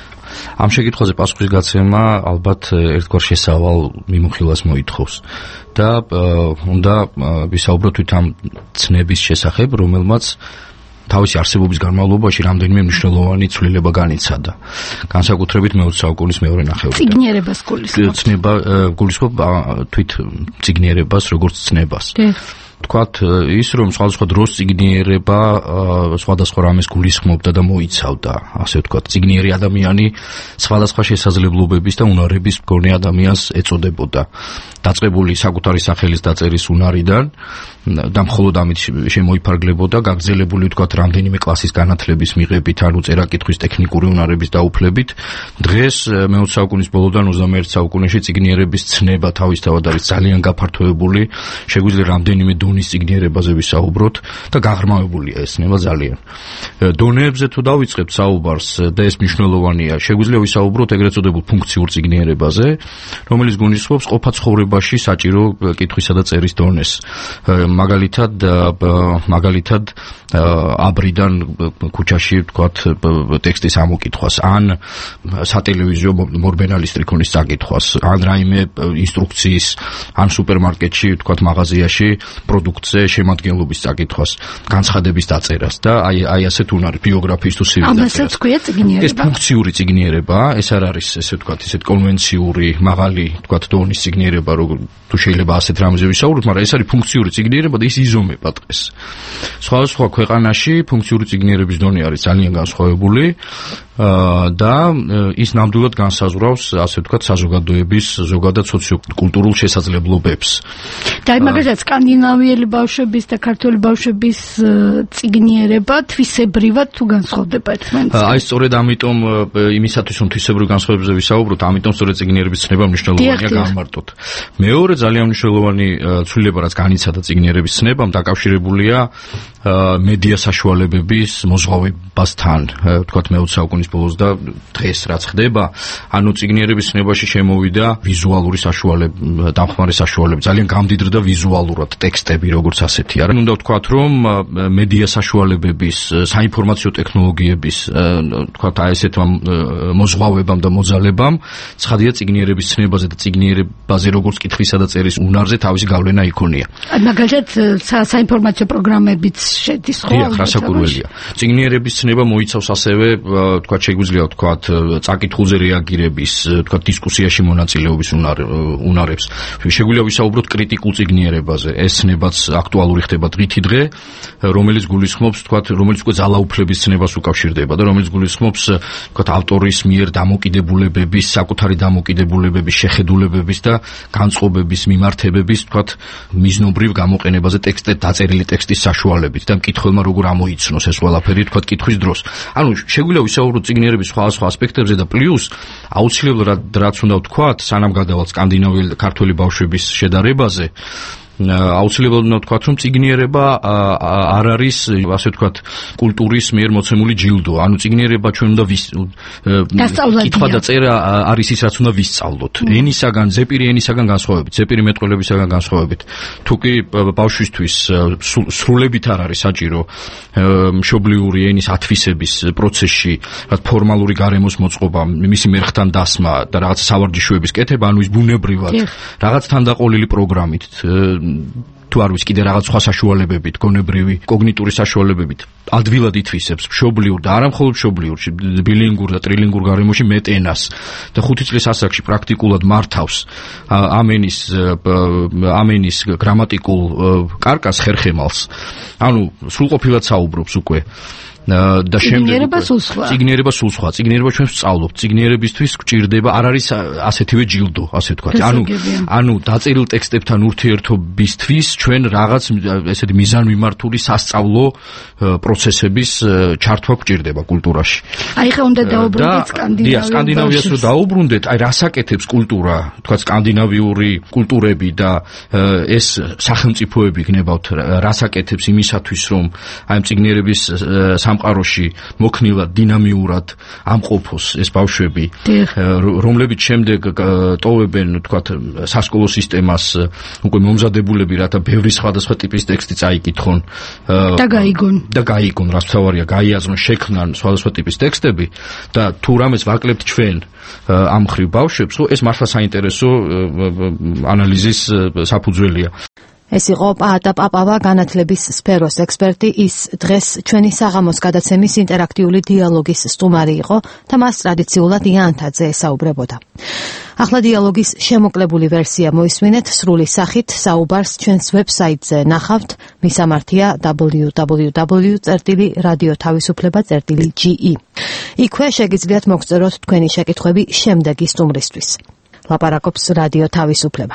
ამ შეკითხვაზე პასუხის გაცემა ალბათ ერთგვარ შესავალ მიმოხილვას მოითხოვს და უნდა ვისაუბროთ თვით ამ ცნების შესახებ, რომელმაც თავისი არსებობის განმავლობაში რამდენიმე მნიშვნელოვანი ცვლილება განიცადა. განსაკუთრებით მე-20 საუკუნის მეორე ნახევრიდან. წიგნიერებას გულისხმობ. ცნება გულისხმობ თვით წიგნიერებას, როგორც ცნებას. თქვათ ის, რომ სხვადასხვა დროს წიგნიერება სხვადასხვა რამეს გულისხმობდა და მოიცავდა, ასე ვთქვათ, წიგნიერი ადამიანი სხვადასხვა შესაძლებლობების და უნარების მქონე ადამიანს ეწოდებოდა. დაწყებული საკუთარი სახელის დაწერის უნარიდან და მხოლოდ ამით შემოიფარგლებოდა, გაგრძელებული ვთქვათ რამდენიმე კლასის განათლების მიღებით, ანუ წერა-კითხვის ტექნიკური უნარების დაუფლებით. დღეს მე-20 საუკუნის ბოლოდან 21 საუკუნეში წიგნიერების ცნება თავისთავად არის ძალიან გაფართოებული, შეგვიძლია რამდენიმე დონის წიგნიერებაზე ვისაუბროთ და გაღრმავებულია ეს ცნება ძალიან. დონეებზე თუ დავიწყებთ საუბარს და ეს მნიშვნელოვანია, შეგვიძლია ვისაუბროთ ეგრეთ წოდებულ ფუნქციურ წიგნიერებაზე, რომელიც გულისხმობს ყოფა ცხოვრებაში საჭირო კითხვისა და წერის დონეს. მაგალითად აბრიდან ქუჩაში ვთქვათ ტექსტის ამოკითხვას, ან სატელევიზიო მორბენალი სტრიქონის წაკითხვას, ან რაიმე ინსტრუქციის, ან სუპერმარკეტში ვთქვათ მაღაზიაში პროდუქტზე შემადგენლობის წაკითხვას, განცხადების დაწერას და აი ასეთ უნარი, ბიოგრაფიის თუ CV-ს დაწერას. ამასაც ქვია წიგნიერება. ეს ფუნქციური წიგნიერებაა, ეს არ არის ესე ვთქვათ ისეთ კონვენციური, მაღალი ვთქვათ დონის წიგნიერება, როგორ თუ შეიძლება ასეთ რამეზე ვისაუბროთ, მაგრამ ეს არის ფუნქციური წიგნიერება და ის იზომება დღეს. სხვადასხვა ქვეყანაში ფუნქციური წიგნიერების დონე არის ძალიან განსხვავებული და ის ნამდვილად განსაზღვრავს, ასე ვთქვათ, საზოგადოების ზოგადად სოციოკულტურულ შესაძლებლობებს. და მაგალითად სკანდინავიელი ბავშვების და ქართველი ბავშვების წიგნიერება თვისებრივად თუ განსხვავდება ერთმანეთისგან? აი სწორედ ამიტომ იმისათვის რომ თვისებრივ განსხვავებებზე ვისაუბროთ, ამიტომ სწორედ წიგნიერების ცნება მნიშვნელოვანია გამარტოთ. მეორე ძალიან მნიშვნელოვანი ცვლილება, რაც განიცადა წიგნიერების ცნებამ, დაკავშირებულია მედია საშუალებების მოზღვავებასთან, ვთქვათ მე-20 საუკუნის ბოლოს და დღეს რაც ხდება, ანუ წიგნიერების ცნებაში შემოვიდა ვიზუალური საშუალება, დამხმარე საშუალება, ძალიან გამდიდრდა ვიზუალურად ტექსტები, როგორც ასეთი არა. უნდა ვთქვათ, რომ მედია საშუალებების, საინფორმაციო ტექნოლოგიების, ვთქვათ, აი ესეთ მოზღვავებამ და მოძალებამ ცხადია წიგნიერების ცნებაზე და წიგნიერებაზე როგორც კითხვისა და წერის უნარზე თავისი გავლენა იქონია. მაგალითად საინფორმაციო პროგრამებიც შედის ხო? დიახ, რასაკურველია. წიგნიერების ცნება მოიცავს ასევე, ვთქვათ, შეგვიძლია ვთქვათ, წაკითხულზე რეაგირების, ვთქვათ, დისკუსიაში მონაწილეობის უნარებს. შეგვიძლია ვისაუბროთ კრიტიკულ წიგნიერებაზე. ეს ცნებაც აქტუალური ხდება დღითი დღე, რომელიც გულისხმობს, ვთქვათ, რომელიც უკვე ძალაუფლების ცნებას უკავშირდება და რომელიც გულისხმობს, ვთქვათ, ავტორის მიერ დამოკიდებულებების, საკუთარი დამოკიდებულებების, შეხედულებების და განწყობების, მიმართებების, ვთქვათ, მიზნობრივ გამოყენებაზე დაწერილი ტექსტის საშუალებით და მკითხველმა როგორ ამოიცნოს ეს ყველაფერი, ვთქვათ, კითხვის დროს. ანუ შეგვიძლია ვისაუბროთ წიგნიერების სხვა ასპექტებზე და პლუს აუცილებლად რაც უნდა ვთქვათ, სანამ გადავალთ სკანდინავიელი და ქართველი ბავშვების შედარებაზე, აუცილებლად უნდა ვთქვათ, რომ წიგნიერება არ არის, ასე ვთქვათ, კულტურის მიერ მოცემული ჯილდო. ანუ წიგნიერება ჩვენ უნდა კითხვა და წერა არის ის, რაც უნდა ვისწავლოთ. ენისაგან, ზეპირი ენისაგან განსხვავებით, ზეპირი მეტყველებისაგან განსხვავებით. თუ კი ბავშვისთვის სრულებით არ არის საჭირო მშობლიური ენის ათვისების პროცესში, რაც ფორმალური გარემოს მოწყობა, მისი მერხთან დასმა და რაღაც სავარჯიშოების კეთება, ანუ ის ბუნებრივად რაღაც თანდაყოლილი პროგრამით თუ არ ვიცი კიდე რაღაც სხვა საშუალებებით, გონებრივი, კოგნიტური საშუალებებით ადვილად ითვისებს მშობლიურ და არა მხოლოდ მშობლიურ, ბილინგურ და ტრილინგურ გარემოში მეტენას და 5 წლის ასაკში პრაქტიკულად მართავს ამენის გრამატიკულ კარკას ხერხემალს. ანუ სრულყოფილად საუბრობს უკვე. და შემდეგ წიგნიერება სულ სხვა. წიგნიერება ჩვენ ვსწავლობთ. წიგნიერებისთვის გვჭირდება არ არის ასეთივე ჯილდო, ასე ვთქვათ. ანუ დაწერილ ტექსტებთან ურთიერთობისთვის ჩვენ რაღაც ესეთი მიზანმიმართული სასწავლო პროცესების ჩართვა გვჭირდება კულტურაში. აი ხა უნდა დაუბრუნდეთ სკანდინავიას რომ დაუბრუნდეთ, აი რას აკეთებს კულტურა, ვთქვათ, სკანდინავიური კულტურები და ეს სახელმწიფოები გნებავთ, რას აკეთებს იმისათვის, რომ აი წიგნიერების სამყაროში მოქნილად, დინამიურად ამყოფოს ეს ბავშვები, რომლებიც შემდეგ ტოვებენ, ვთქვათ, სასკოლო სისტემას, უკვე მომზადებულები, რათა ბევრი სხვადასხვა ტიპის ტექსტი წაიკითხონ და გაიგონ, რაც თავარია, გაიაზრონ, შექმნან სხვადასხვა ტიპის ტექსტები და თუ რამეს ვაკლებთ ჩვენ ამ ხრივ ბავშვებს, ეს მართლა საინტერესო ანალიზის საფუძველია. ეს იყო პაატა პაპავა, განათლების სფეროს ექსპერტი, ის დღეს ჩვენი საღამოს გადაცემის ინტერაქტიული დიალოგის სტუმარი იყო და მას ტრადიციულად იანთაძე ესაუბრებოდა. ახლა დიალოგის შემოკლებული ვერსია მოისმინეთ სრული სახით, საუბარს ჩვენს ვებსაიტზე ნახავთ, მისამართია www.radioთავისუფლება.ge. იქვე შეგიძლიათ მოგწეროთ თქვენი შეკითხვები შემდეგი სტუმრისთვის. ლაპარაკობს რადიო თავისუფლება.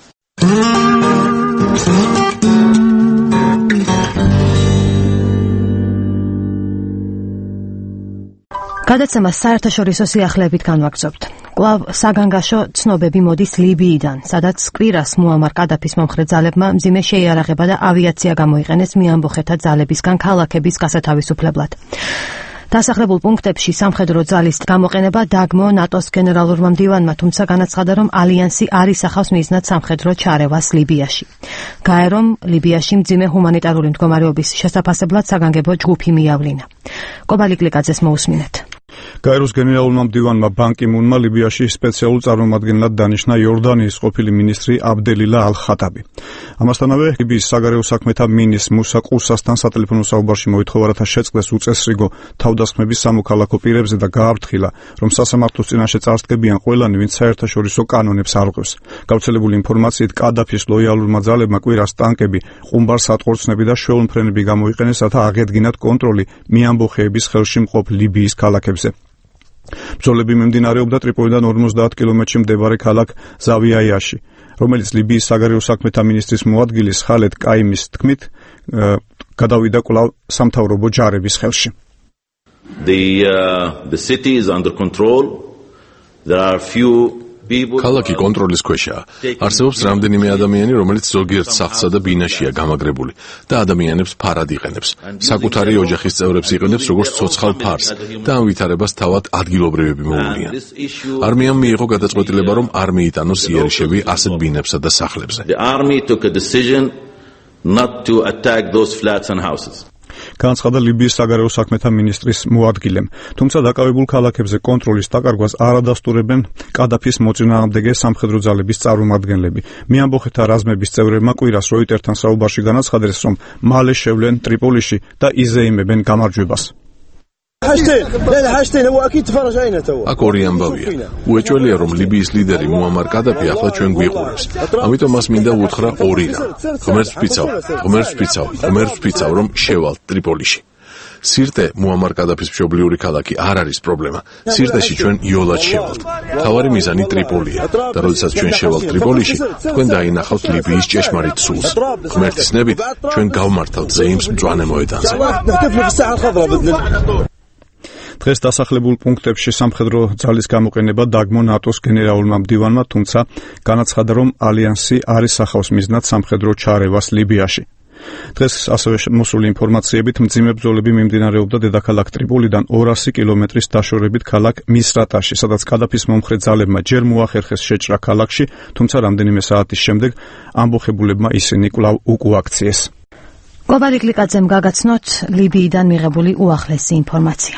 გადაცემა საერთაშორისო სიახლეებით განვაგრძობთ. კვლავ საგანგაშო ცნობები მოდის ლიბიიდან, სადაც კვირას მუამარ კადაფის მომხრე ძალებმა მძიმე შეიარაღება და ავიაცია გამოიყენეს მიამბოხეთა ძალებისგან ქალაქების გასათავისუფლებლად. დასახლებულ პუნქტებში სამხედრო ძალის გამოყენება დაგმო ნატოს გენერალურმა მდივანმა, თუმცა განაცხადა, რომ ალიანსი არ ისახავს მიზნად სამხედრო ჩარევას ლიბიაში. გაერომ ლიბიაში მძიმე ჰუმანიტარული მდგომარეობის შესაფასებლად საგანგებო ჯგუფი მიავლინა. კობალი კლიკაძეს მოусმინეთ. გაეროს გენერალურმა მდივანმა ბან კი მუნმა ლიბიაში სპეციალურ წარმომადგენლად დანიშნა იორდანიის ყოფილი მინისტრი აბდელილა ალ-ხატაბი. ამასთანავე ლიბიის საგარეო საქმეთა მინისტრ მუსა ყუსასთან სატელეფონო საუბარში მოითხოვა, რათა შეწყდეს უწესრიგო თავდასხმების სამოქალაქო პირებზე და გააფრთხილა, რომ სასამართლოს წინაშე წარსდგებიან ყველანი, ვინც საერთაშორისო კანონებს არღვევს. გავრცელებული ინფორმაციით, კადაფის ლოიალურმა ძალებმა კვირას ტანკები, ყუმბარ-სატყორცნები და შვეულმფრენები გამოიყენეს, რათა აღედგინათ კონტროლი მიამბოხეების ხელში მყოფ ლიბიის ქალაქებზე. ბრძოლები მიმდინარეობდა ტრიპოლიდან 50 კილომეტრში მდებარე ქალაქ ზავიაიაში, რომელიც ლიბიის საგარეო საქმეთა მინისტრის მოადგილის ხალედ კაიმის თქმით გადავიდა კვლავ სამთავრობო ჯარების ხელში. The city is under control. There are few ქალაქი კონტროლის ქვეშაა. არსებობს რამდენიმე ადამიანი, რომელიც ზოგიერთ სახლსა და ბინაშია გამაგრებული და ადამიანებს ფარად იყენებს. საკუთარი ოჯახის წევრებს იყენებს როგორც ცოცხალ ფარს და ამ ვითარებას თავად ადგილობრივები მოუვლიან. არმიამ მიიღო გადაწყვეტილება, რომ არ მიიტანოს იერიშები ასეთ ბინებსა და სახლებზე. The army took a decision not to attack those flats and houses. განაცხადა ლიბიის საგარეო საქმეთა მინისტრის მოადგილემ. თუმცა დაკავებულ ქალაქებზე კონტროლის დაკარგვას არ ადასტურებენ კადაფის მოწინააღმდეგე სამხედრო ძალების წარმომადგენლები. მიამბოხეთა რაზმების წევრებმა კვირას როიტერთან საუბარში განაცხადეს, რომ მალე შევლენ ტრიპოლიში და იზეიმებენ გამარჯვებას. აქ ორი ამბავია. უეჭველია, რომ ლიბიის ლიდერი მუამარ კადაფი ახლა ჩვენ გვიყურებს. ამიტომ მას მინდა უთხრა ორი რამ. ღმერთს ვფიცავ, რომ შევალთ ტრიპოლიში. სირტე მუამარ კადაფის მშობლიური ქალაქი არ არის პრობლემა. სირტეში ჩვენ იოლად შევალთ. მთავარი მიზანი ტრიპოლია და როდესაც ჩვენ შევალთ ტრიპოლიში, თქვენ დაინახავთ ლიბიის ჭეშმარიტ სულს. ღმერთის ნებით ჩვენ გავმართავთ ზეიმს მწვანე მოედანზე. დღეს დასახლებულ პუნქტებში სამხედრო ძალის გამოყენება დაგმო ნატოს გენერალურმა მდივანმა, თუმცა განაცხადა, რომ ალიანსი არ ისახავს მიზნად სამხედრო ჩარევას ლიბიაში. დღეს ასევე მოსული ინფორმაციებით მძიმე ბრძოლები მიმდინარეობდა დედაქალაქ ტრიპოლიდან 200 კილომეტრის დაშორებით ქალაქ მისრატაში, სადაც კადაფის მომხრე ძალებმა ჯერ მოახერხეს შეჭრა ქალაქში, თუმცა რამდენიმე საათის შემდეგ ამბოხებულებმა ისინი კვლავ უკუაქციეს. კობარი გლიკაძემ გაგაცნოთ ლიბიიდან მიღებული უახლესი ინფორმაცია.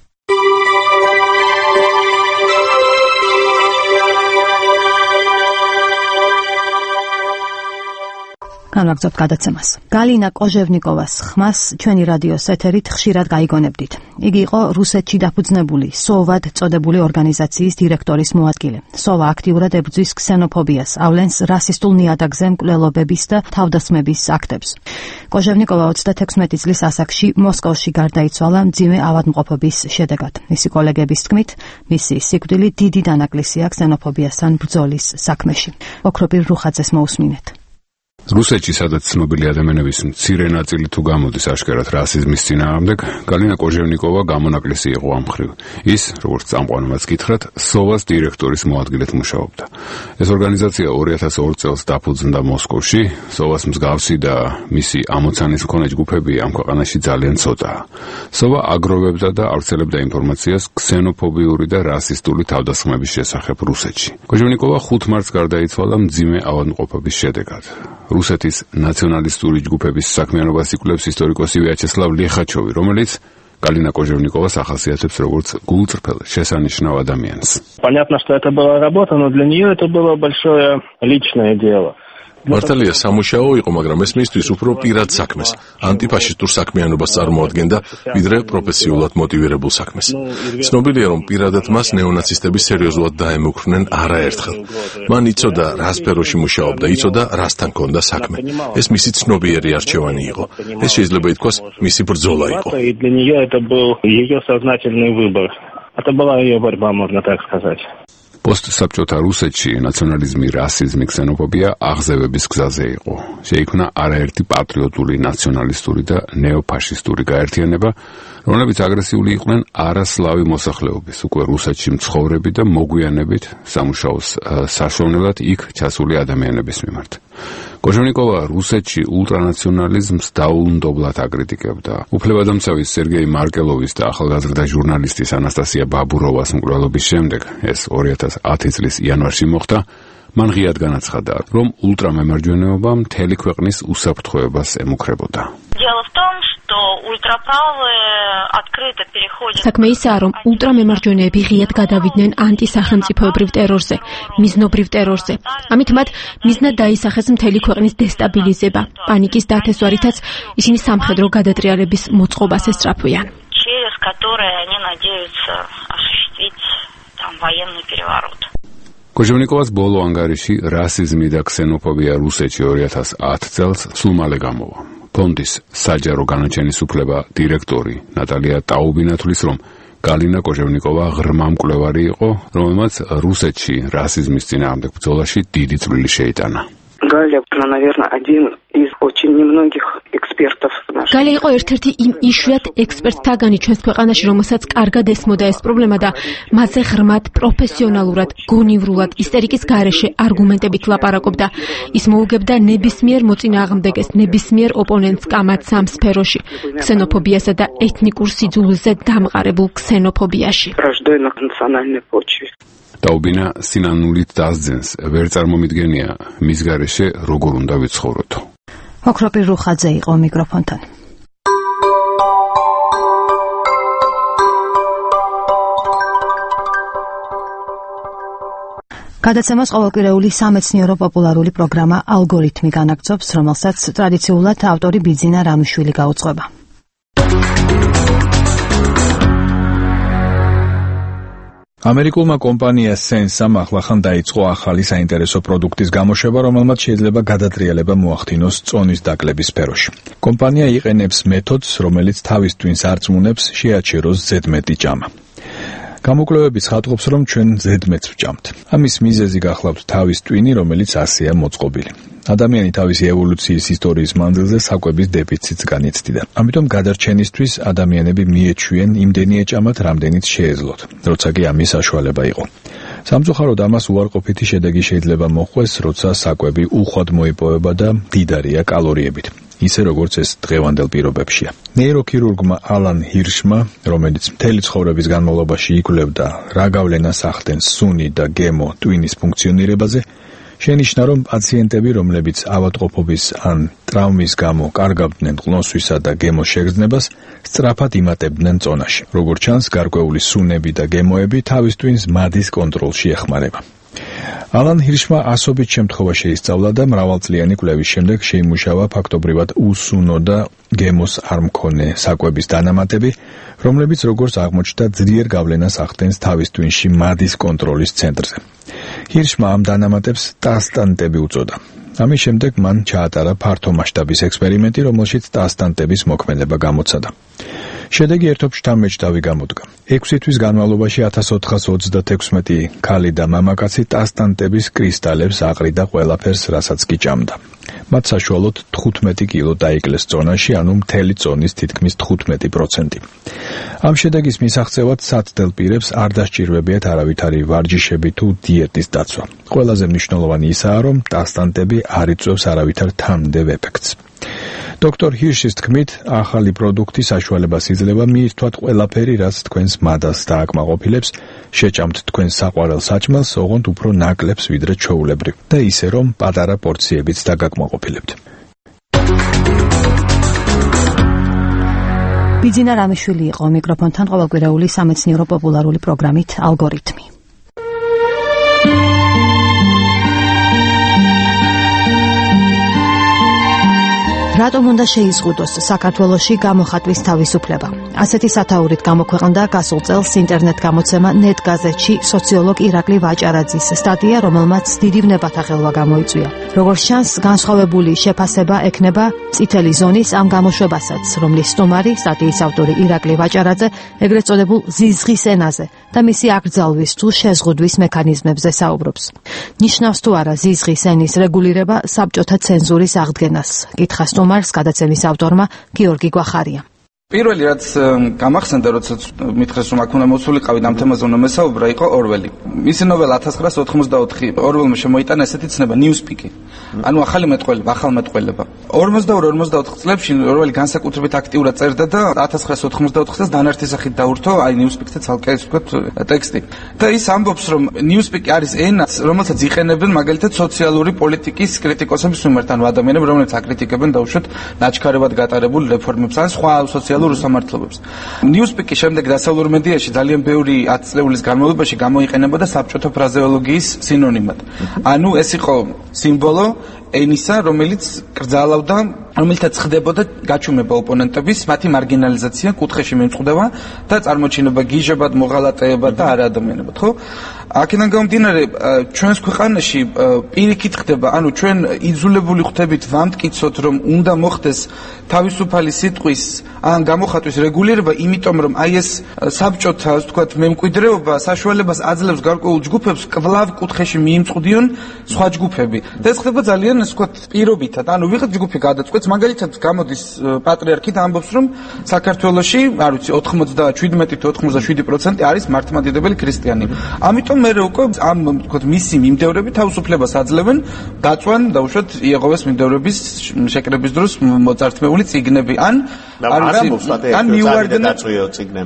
განვაგრძობთ გადაცემას. გალინა კოჟევნიკოვას ხმას ჩვენი რადიოს ეთერით ხშირად გაიგონებდით. იგი იყო რუსეთში დაფუძნებული სოვად წოდებული ორგანიზაციის დირექტორის მოადგილე. სოვა აქტიურად ებრძვის ქსენოფობიას, ავლენს რასისტულ ნიადაგზე მკვლელობების და თავდასხმების აქტებს. კოჟევნიკოვა 36 წლის ასაკში მოსკოვში გარდაიცვალა მძიმე ავადმყოფობის შედეგად. მისი კოლეგების თქმით, მისი სიკვდილი დიდი დანაკლისია ქსენოფობიასთან ბრძოლის საქმეში. ოქროპირ რუხაძეს მოусმინეთ. რუსეთში, სადაც ცნობილი ადამიანების მცირე ნაწილი თუ გამოდის აშკარად რასიზმის წინააღმდეგ, გალინა კოჟევნიკოვა გამონაკლისი იყო ამ მხრივ. ის, როგორც წამყვანმაც გითხრათ, სოვას დირექტორის მოადგილედ მუშაობდა. ეს ორგანიზაცია 2002 წელს დაფუძნდა მოსკოვში. სოვას მსგავსი და მისი ამოცანის მქონე ჯგუფები ამ ქვეყანაში ძალიან ცოტაა. სოვა აგროვებდა და ავრცელებდა ინფორმაციას ქსენოფობიური და რასისტული თავდასხმების შესახებ რუსეთში. კოჟევნიკოვა 5 მარტს გარდაიცვალა მძიმე ავადმყოფობის შედეგად. რუსეთის ნაციონალისტური ჯგუფების საქმიანობას იკვლევს ისტორიკოსი ვიაჩესლავ ლიხაჩოვი, რომელიც Галина Кожевникова ახასიათებს როგორც გულწრფელ შესანიშნავ ადამიანს. Понятно, что это была работа, но для нее это было большое личное дело. მართალია სამუშაო იყო, მაგრამ ეს მისთვის უფრო პირად საქმეს, ანტიფაშისტურ საქმიანობას წარმოადგენდა, ვიდრე პროფესიულად მოტივირებულ საქმეს. ცნობილია, რომ პირადად მას ნეონაცისტები სერიოზულად დაემუქრნენ არაერთხელ. მან იცოდა, რა სფეროში მუშაობდა, იცოდა, რასთან ჰქონდა საქმე. ეს მისი ცნობიერი არჩევანი იყო. ეს შეიძლება ითქვას, მისი ბრძოლა იყო. Для нее это был ее сознательный выбор. Это была ее борьба, можно так сказать. Постсაბჭოთა რუსეთში ნაციონალიზმი, რასიზმი, ქსენოფობია აღზევების გზაზე იყო. შეიქმნა არაერთი პატრიოტული, ნაციონალისტური და ნეოფაშისტური გაერთიანება, რომლებიც აგრესიული იყვნენ არასლავი მოსახლეობის, უკვე რუსეთში მცხოვრები და მოგვიანებით სამუშაოს საშუალებლად იქ ჩასული ადამიანების მიმართ. კოჟონიკოვა რუსეთში ულტრანაციონალიზმს დაუნდობლად აკრიტიკებდა. უფლებადამცავის სერგეი მარკელოვის და ახალგაზრდა ჟურნალისტის ანასტასია ბაბუროვას მკვლელობის შემდეგ, ეს 2010 წლის იანვარში მოხდა, მან ღიად განაცხადა, რომ ულტრამემარჯვენეობა მთელი ქვეყნის უსაფრთხოებას ემუქრებოდა. საქმე ისაა, რომ ულტრამემარჯვენეები ღიად გადავიდნენ ანტისახელმწიფოებრივ ტერორზე, მიზნობრივ ტერორზე. ამით მათ მიზნად დაისახეს მთელი ქვეყნის დესტაბილიზება, პანიკის დათესვა, რითაც ისინი სამხედრო გადატრიალების მოწყობას ესწრაფვიან. კოჟონიკოვას ბოლო ანგარიში რასიზმი და ქსენოფობია რუსეთში 2010 წელს სულ მალე გამოვა. ფონდის საჯარო განაჩენის უფლება დირექტორი ნატალია ტაუბინა თვლის, რომ გალინა კოჟევნიკოვა ღრმა მკვლევარი იყო, რომელმაც რუსეთში რასიზმის წინააღმდეგ ბრძოლაში დიდი წვლილი შეიტანა. Галия იყო ერთ-ერთი იმ იშვიათ ექსპერტთაგანი ჩვენს ქვეყანაში, რომელსაც კარგად ესმოდა ეს პრობლემა და მასზე ღრმად, პროფესიონალურად, გონივრულად, ისტერიკის გარეშე არგუმენტებით ლაპარაკობდა. ის მოუგებდა ნებისმიერ მოწინააღმდეგეს, ნებისმიერ ოპონენტს კამათს ამ სფეროში, ქსენოფობიასა და ეთნიკურ სიძულვილზე დამყარებულ ქსენოფობიაში. ტაუბინა სინანულით დასძენს, ვერ წარმომიდგენია მის გარეშე როგორ უნდა ვიცხოვროთ. ოქროპირ რუხაძე იყო მიკროფონთან. გადაცემას ყოველკვირეული სამეცნიერო პოპულარული პროგრამა ალგორითმი განაგრძობს, რომელსაც ტრადიციულად ავტორი ბიძინა რამიშვილი გაუძღვება. ამერიკულმა კომპანია Sense-ამ ახლახან დაიწყო ახალი საინტერესო პროდუქტის გამოშვება, რომელმაც შეიძლება გადატრიალება მოახდინოს წონის დაკლების სფეროში. კომპანია იყენებს მეთოდს, რომელიც თავის ტვინს არწმუნებს შეაჩეროს ზედმეტი ჭამა. გამოკვლევები ცხადყოფს, რომ ჩვენ ზედმეტს ვჭამთ. ამის მიზეზი გახლავთ თავის ტვინი, რომელიც ასეა მოწყობილი. ადამიანი თავისი ევოლუციის ისტორიის მანძილზე საკვების დეფიციტს განიცდიდა. ამიტომ გადარჩენისთვის ადამიანები მიეჩვიენ იმდენი ეჭამათ, რამდენიც შეეძლოთ, როცა კი ამის საშუალება იყო. სამწუხაროდ ამას უარყოფითი შედეგი შეიძლება მოჰყვეს, როცა საკვები უხვად მოიპოვება და მდიდარია კალორიებით. ისე როგორც ეს დღევანდელ პირობებშია. ნეიროქირურგმა ალან ჰირშმა, რომელიც მთელი ცხოვრების განმავლობაში იკვლევდა რა გავლენას ახდენს სუნი და გემო ტვინის ფუნქციონირებაზე, შენიშნა, რომ პაციენტები, რომლებიც ავადმყოფობის ან ტრავმის გამო კარგავდნენ ყნოსვისა და გემოს შეგრძნებას, სწრაფად იმატებდნენ წონაში. როგორც ჩანს, გარკვეული სუნები და გემოები თავის ტვინს მადის კონტროლში ეხმარება. ალან ჰირშმა ასობით შემთხვევა შეისწავლა და მრავალწლიანი კვლევის შემდეგ შეიმუშავა ფაქტობრივად უსუნო და გემოს არ მქონე საკვების დანამატები, რომლებიც როგორც აღმოჩნდა ძლიერ გავლენას ახდენს თავის ტვინში მადის კონტროლის ცენტრზე. ჰირშმა ამ დანამატებს ტასტანტები უწოდა. ამის შემდეგ მან ჩაატარა ფართო მასშტაბის ექსპერიმენტი, რომელშიც ტასტანტების მოქმედება გამოცადა. შედეგი ერთობ შთამბეჭდავი გამოდგა. 6 თვის განმავლობაში 1426 ქალი და მამაკაცი ტასტანტების კრისტალებს აყრიდა ყველაფერს, რასაც კი ჭამდა. მათ საშუალოდ 15 კილო დაიკლეს წონაში, ანუ მთელი წონის თითქმის 15%. ამ შედეგის მისაღწევად საცდელ პირებს არ დასჭირვებიათ არავითარი ვარჯიშები თუ დიეტის დაცვა. ყველაზე მნიშვნელოვანი ისაა, რომ ტასტანტები არ იწვევს არავითარ თანმდევ ეფექტს. დოქტორ ჰირშის თქმით, ახალი პროდუქტი საშუალებას იძლევა მიირთვათ ყველაფერი, რაც თქვენს მადას დააკმაყოფილებს, შეჭამთ თქვენ საყვარელ საჭმელს, ოღონდ უფრო ნაკლებს ვიდრე ჩვეულებრივ და ისე რომ პატარა პორციებიც დაგაკმაყოფილებთ. ბიძინა რამიშვილი იყო მიკროფონთან ყოველკვირეული სამეცნიერო პოპულარული პროგრამით ალგორითმი. რატომ უნდა შეიზღუდოს საქართველოში გამოხატვის თავისუფლება? ასეთი სათაურით გამოქვეყნდა გასულ წელს ინტერნეტ გამოცემა ნეტ გაზეთში სოციოლოგ ირაკლი ვაჭარაძის სტატია, რომელმაც დიდი ვნებათაღელვა გამოიწვია. როგორც ჩანს, განსხვავებული შეფასება ექნება წითელი ზონის ამ გამოშვებასაც, რომლის სტუმარი, სტატიის ავტორი ირაკლი ვაჭარაძე, ეგრეთ წოდებულ ზიზღის ენაზე და მისი აკრძალვის თუ შეზღუდვის მექანიზმებზე საუბრობს. ნიშნავს თუ არა ზიზღის ენის რეგულირება საბჭოთა ცენზურის აღდგენას? კითხა სტუმარს გადაცემის ავტორმა გიორგი გვახარია. პირველი რაც გამახსენდა, როდესაც მითხრეს რომ აქ უნდა მოსულიყავი და ამ თემაზე უნდა მესაუბრა, იყო ორველი. მისი ნოველა 1984 ორველმა შემოიტანა ესეთი ცნება ნიუსპიკი. ანუ ახალი მეტყველება, ახალ მეტყველება. 42-44 წლებში ორველი განსაკუთრებით აქტიურად წერდა და 1984 წელს დანართი სახით დაურთო აი ნიუსპიკზე ცალკე ისე ვთქვათ ტექსტი. და ის ამბობს, რომ ნიუსპიკი არის ენა, რომელსაც იყენებენ მაგალითად სოციალური პოლიტიკის კრიტიკოსების მიმართ, ანუ ადამიანები, რომლებიც აკრიტიკებენ დაუშვათ ნაჩქარებად გატარებულ რეფორმებს ან სხვა სოციალურ უსამართლობებს. ნიუსპიკი შემდეგ დასავლურ მედიაში ძალიან ბევრი 10 წლების განმავლობაში გამოიყენებოდა საბჭოთა ფრაზეოლოგიის სინონიმად. ანუ ეს იყო სიმბოლო ენისა, რომელიც კრძალავდა, რომელთაც ხდებოდა გაჩუმება ოპონენტების, მათი მარგინალიზაცია, კუთხეში მიმწყდება და წარმოჩინება გიჟებად, მოღალატეებად და არაადამიანებად, ხო? აქედან გამომდინარე, ჩვენს ქვეყანაში პირიქით ხდება, ანუ ჩვენ იძულებული ხდებით ვამტკიცოთ, რომ უნდა მოხდეს თავისუფალი სიტყვის ან გამოხატვის რეგულირება, იმიტომ რომ აი ეს საბჭოთა, ასე ვთქვათ, მემკვიდრეობა საშუალებას აძლევს გარკვეულ ჯგუფებს კვლავ კუთხეში მიიმწყდიონ სხვა ჯგუფები. და ეს ხდება ძალიან, ასე ვთქვათ, პირობითად. ანუ ვიღაც ჯგუფი გადაწყვეტს, მაგალითად გამოდის პატრიარქი და ამბობს, რომ საქართველოში, არ ვიცი, 97 თუ 97% არის მართლმადიდებელი ქრისტიანი. ამიტომ მე უკვე ამ ვთქვათ მისი მიმდევრები თავისუფლებას აძლევენ დაწვან დაუშვათ იეღოვეს მიმდევრების შეკრების დროს მოწართმეული წიგნები ან არ ამბობს პატრიარქი დაწვიო წიგნებიო.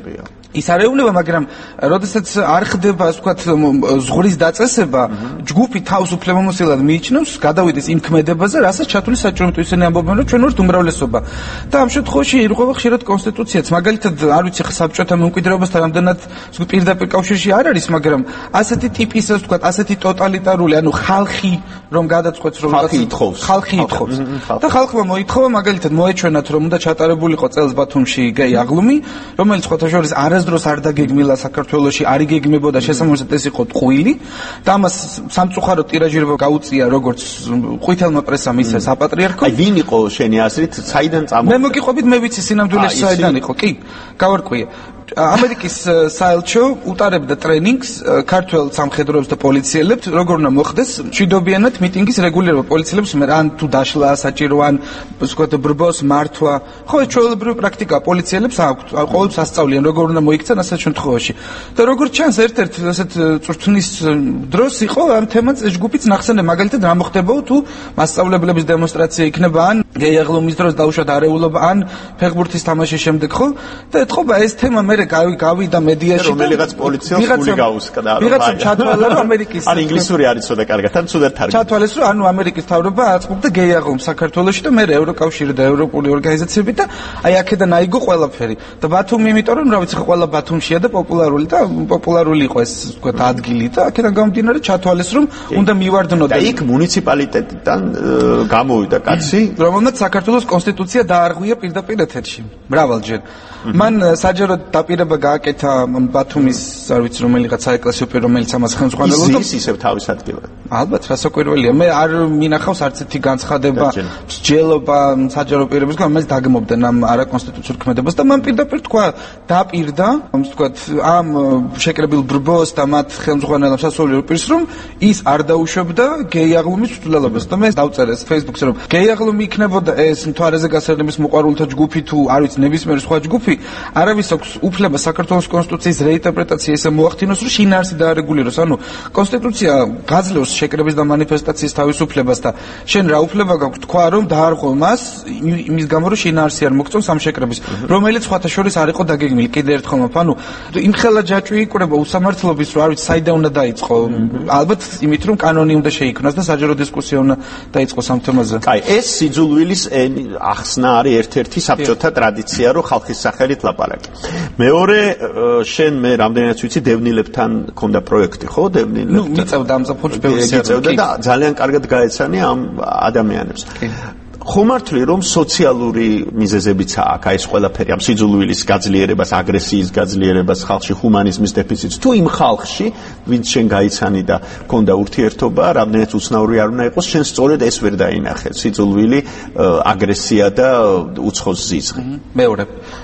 ის არ ეუბნება, მაგრამ როდესაც არ ხდება, ასე ვთქვათ, ზღურის დაწესება, ჯგუფი თავს უფლებამოსილად მიიჩნევს, გადავიდეს იმ ქმედებაზე, რასაც ჩათვლი საჭიროა. ისინი ამბობენ, რომ ჩვენ ვართ უმრავლესობა. და ამ შემთხვევაში ირღვევა ხშირად კონსტიტუციაც. მაგალითად, არ ვიცი საბჭოთა მემკვიდრეობასთან რამდენად პირდაპირ კავშირში არ არის, მაგრამ ასეთი ტიპის, ასე ვთქვათ, ასეთი ტოტალიტარული, ანუ ხალხი რომ გადაწყვეტს, რომ ხალხი ითხოვს. და ხალხმა მოითხოვა, მაგალითად, მოეჩვენათ, რომ უნდა ჩატარებულიყო წელს ბათუმში გეი აღლუმი, რომელიც ხოთაშორის არასდროს არ დაგეგმილა საქართველოში, არ იგეგმებოდა, შესაბამისად ეს იყო ტყუილი და ამას სამწუხაროდ ტირაჟირება გაუწია როგორც ყვითელმა პრესამ, ისე საპატრიარქო. აი ვინ იყო შენი აზრით, საიდან წამოვიდა? მე მოგიყვებით, მე ვიცი სინამდვილეში საიდან იყო. კი, გავარკვიე. ამერიკის საელჩო უტარებდა ტრენინგს ქართველ სამხედროებს და პოლიციელებს, როგორ უნდა მოხდეს მშვიდობიანად მიტინგის რეგულირება. პოლიციელებს ან თუ დაშლა საჭირო, ან ვთქვათ ბრბოს მართვა. ხო, ეს ჩვეულებრივი პრაქტიკაა. პოლიციელებს აქვთ, ყოველთვის ასწავლიან როგორ უნდა მოიქცენ ასეთ შემთხვევაში. და როგორც ჩანს, ერთ-ერთ ასეთ წვრთნის დროს იყო ამ თემაც ეს ჯგუფიც ნახსენე, მაგალითად რა მოხდებოდა თუ მასწავლებლების დემონსტრაცია იქნება, ან გეი აღლუმის დროს დაუშვათ არეულობა, ან ფეხბურთის თამაშის შემდეგ, ხო? და ეთყობა ეს თემა მე გავიდა მედიაში და რომელიღაც პოლიცია სული გაუსკდა. ვიღაცა ჩათვალა, რომ ამერიკის ან ინგლისური არის ცოტა კარგად, ან ცუდად თარგმნა. ჩათვალეს, რომ ანუ ამერიკის თავრობა აწყობდა გეი აღლუმს საქართველოში და მე ევროკავშირი და ევროპული ორგანიზაციები და აი აქედან აიგო ყველაფერი. და ბათუმი, იმიტომ რომ რა ვიცი, ყველა ბათუმშია და პოპულარული იყო ეს ვთქვათ ადგილი და აქედან გამომდინარე ჩათვალეს, რომ უნდა მივარდნოდა. და იქ მუნიციპალიტეტიდან გამოვიდა კაცი, რომელმაც საქართველოს კონსტიტუცია დაარღვია პირდაპირ ეთერში მრავალჯერ. მან საჯაროდ დაპირება გააკეთა ბათუმის, არ ვიცი, რომელიღაც საეკლესიო პირ, რომელიც ამას ხელმძღვანელობდა. ის ისევ თავის ადგილად. ალბათ, რასაკვირველია. მე არ მინახავს არც ერთი განცხადება, მსჯელობა საჯარო პირებისგან, რომელიც დაგმობდნენ ამ არაკონსტიტუციურ ქმედებას და მან პირდაპირ თქვა, დაპირდა, ვთქვათ, ამ შეკრებილ ბრბოს და მათ ხელმძღვანელებს სასულიერო პირს, რომ ის არ დაუშვებდა გეი აღლუმის ცვლილებას და მე დავწერეს Facebook-ზე, რომ გეი აღლუმი იქნებოდა ეს მთვარეზე გასერნების მოყვარულთა ჯგუფი თუ არ ვიცი, ნებისმიერი სხვა ჯგუფი, არავის აქვს უფლება საქართველოს კონსტიტუციის რეინტერპრეტაცია ესე მოახდინოს, რომ შინაარსი დაარეგულიროს. ანუ კონსტიტუცია გაძლევს შეკრების და მანიფესტაციის თავისუფლებას და შენ რა უფლება გაქვს თქვა, რომ დაარღვევ მას იმის გამო, რომ შინაარსი არ მოგწონს ამ შეკრების, რომელიც სხვათა შორის არ იყო დაგეგმილი. კიდე ერთხელ მოფ, ანუ იმხელა ჯაჭვი იკვრება უსამართლობის, რომ არ ვიცი, საიდან უნდა დაიწყო. ალბათ იმით, რომ კანონი უნდა შეიქმნას და საჯარო დისკუსია უნდა დაიწყოს ამ თემაზე. კაი, ეს სიძულვილის ახსნა არის ერთ-ერთი საბჭოთა ტრადიცია, რომ ხალხის სახელით ლაპარაკი. მეორე, შენ მე რამდენიც ვიცი, დევნილებთან ქონდა პროექტი, ხო? დევნილებთან. მიწევდა ამ საფუძვლის ბევრი და ძალიან კარგად გაეცანია ამ ადამიანებს. ხომართლი რომ სოციალური მიზეზებიცა აქვს, აი ეს ყველაფერი ამ სიძულვილის გაძლიერებას, აგრესიის გაძლიერებას, ხალხში ჰუმანიზმის დეფიციტს, თუ იმ ხალხში, ვინც შენ გაიცანი და ქონდა ურთიერთობა, რამდენიც უცნაური არ უნდა იყოს, შენ სწორედ ეს ვერ დაინახე, სიძულვილი, აგრესია და უცხოს ზიზღი. მეორე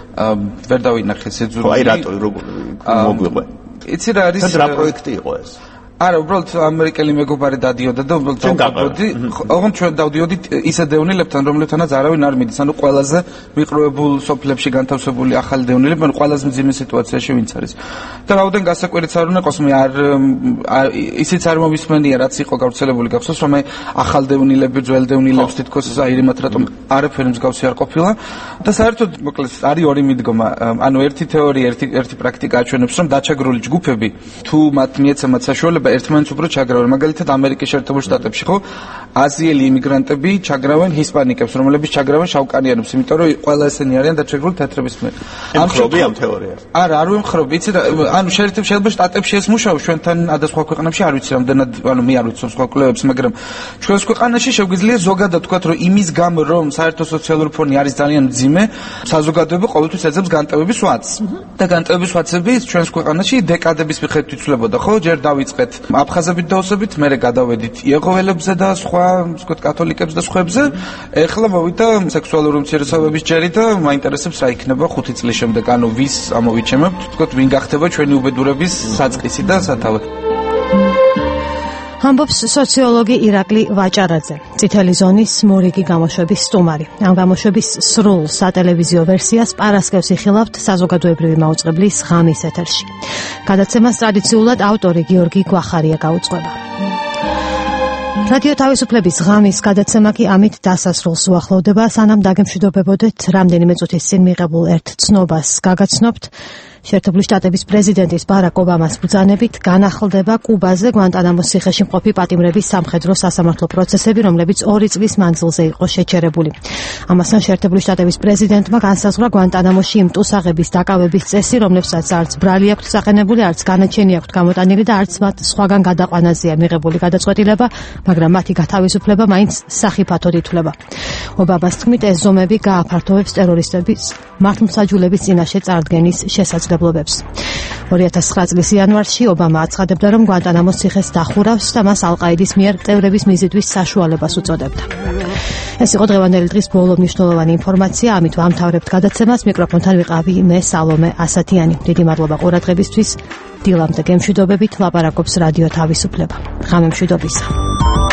ვერ დავინახე სიძულვილი. აი რატო მოგვიყვე? იცი რა არის? რა პროექტი იყო ეს? არა, უბრალოდ ამერიკელი მეგობარი დადიოდა და უბრალოდ დავყავდი. ოღონდ ჩვენ დავდიოდით ისე დევნილებთან, რომლებთანაც არავინ არ მიდის. ანუ ყველაზე მიყრუებულ სოფლებში განთავსებული ახალი დევნილები, ანუ ყველაზე მძიმე სიტუაციაში ვინც არის. და რაოდენ გასაკვირიც არ უნდა იყოს, მე ისიც არ მომისმენია, რაც იყო გავრცელებული გახსოვს, რომ ახალ დევნილები, ძველ დევნილებს თითქოს აირიმათ, რატომ არაფერი მსგავსი არ ყოფილა. და საერთოდ, მოკლედ, არის ორი მიდგომა. ანუ ერთი თეორია, ერთი პრაქტიკა აჩვენებს, რომ დაჩაგრული ჯგუფები, თუ მათ მიეცემათ საშუალება ერთმანეთს უფრო ჩაგრავენ. მაგალითად, ამერიკის შეერთებულ შტატებში, ხო? აზიელი იმიგრანტები ჩაგრავენ ჰისპანიკებს, რომლებიც ჩაგრავენ შავკანიანებს, იმიტომ რომ ყველა ესენი არიან დაჩაგრული თეთრების მიერ. ამხობი ამ თეორიას. არა, არ ვიმხრობ, იცი რა, ანუ შეიძლება შტატებში ეს მუშაობს, ჩვენთან და სხვა ქვეყნებში არ ვიცი რამდენად, ანუ მე არ ვიცი სხვა კვლევებს, მაგრამ ჩვენს ქვეყანაში შეგვიძლია ზოგადად ვთქვათ, რომ იმის გამო, რომ საერთო სოციალური ფონი არის ძალიან მძიმე, საზოგადოება ყოველთვის ეძებს განტევების ვაცს. და განტევების ვაცები ჩვენს ქვეყანაში დეკადების მიხედვით იცვლებოდა, ხო? ჯერ დავიწყეთ აფხაზებით და ოსებით, მერე გადავედით იეჰოველებზე და სხვა, ვთქვათ, კათოლიკებს და სხვებზე. ეხლა მოვიდა სექსუალური უმცირესობების ჯერი და მაინტერესებს რა იქნება 5 წლის შემდეგ, ანუ ვის ამოვიჩემებთ, ვთქვათ, ვინ გახდება ჩვენი უბედურების საწყისი და სათავე. ამბობს სოციოლოგი ირაკლი ვაჭარაძე, წითელი ზონის მორიგი გამოშვების სტუმარი. ამ გამოშვების სრულ სატელევიზიო ვერსიას პარასკევს იხილავთ საზოგადოებრივი მაუწყებლის ღამის ეთერში. გადაცემას ტრადიციულად ავტორი გიორგი გვახარია გაუძღვება. რადიო თავისუფლების ღამის გადაცემა კი ამით დასასრულს უახლოვდება, სანამ დაგემშვიდობებოდეთ რამდენიმე წუთის წინ მიღებულ ერთ ცნობას გაგაცნობთ. შეერთებული შტატების პრეზიდენტის ბარაკ ობამას ბრძანებით განახლდება კუბაზე გვანტანამოს ციხეში მყოფი პატიმრების სამხედრო სასამართლო პროცესები, რომლებიც 2 წლის მანძილზე იყო შეჩერებული. ამასთან შეერთებული შტატების პრეზიდენტმა განსაზღვრა გვანტანამოში იმ ტუსაღების დაკავების წესი, რომლებსაც არც ბრალი აქვთ საყენებული, არც განაჩენი აქვთ გამოტანილი და არც მათ სხვაგან გადაყვანაზეა მიღებული გადაწყვეტილება, მაგრამ მათი გათავისუფლება მაინც სახიფათოდ ითვლება. ობამას თქმით, ეს ზომები გააფართოვებს ტერორისტების მართლმსაჯულების წინაშე წარდგენის შესაძლებლობებს. 2009 წლის იანვარში ობამა აცხადებდა, რომ გვანტანამოს ციხეს დახურავს და მას ალ-ყაიდის მიერ წევრების მიზიდვის საშუალებას უწოდებდა. ეს იყო დღევანდელი დღის ბოლო მნიშვნელოვანი ინფორმაცია, ამით ვამთავრებთ გადაცემას. მიკროფონთან ვიყავი მე სალომე ასათიანი. დიდი მადლობა ყურადღებისთვის. დილამდე გემშვიდობებით ლაპარაკობს რადიო თავისუფლება. ღამე მშვიდობისა.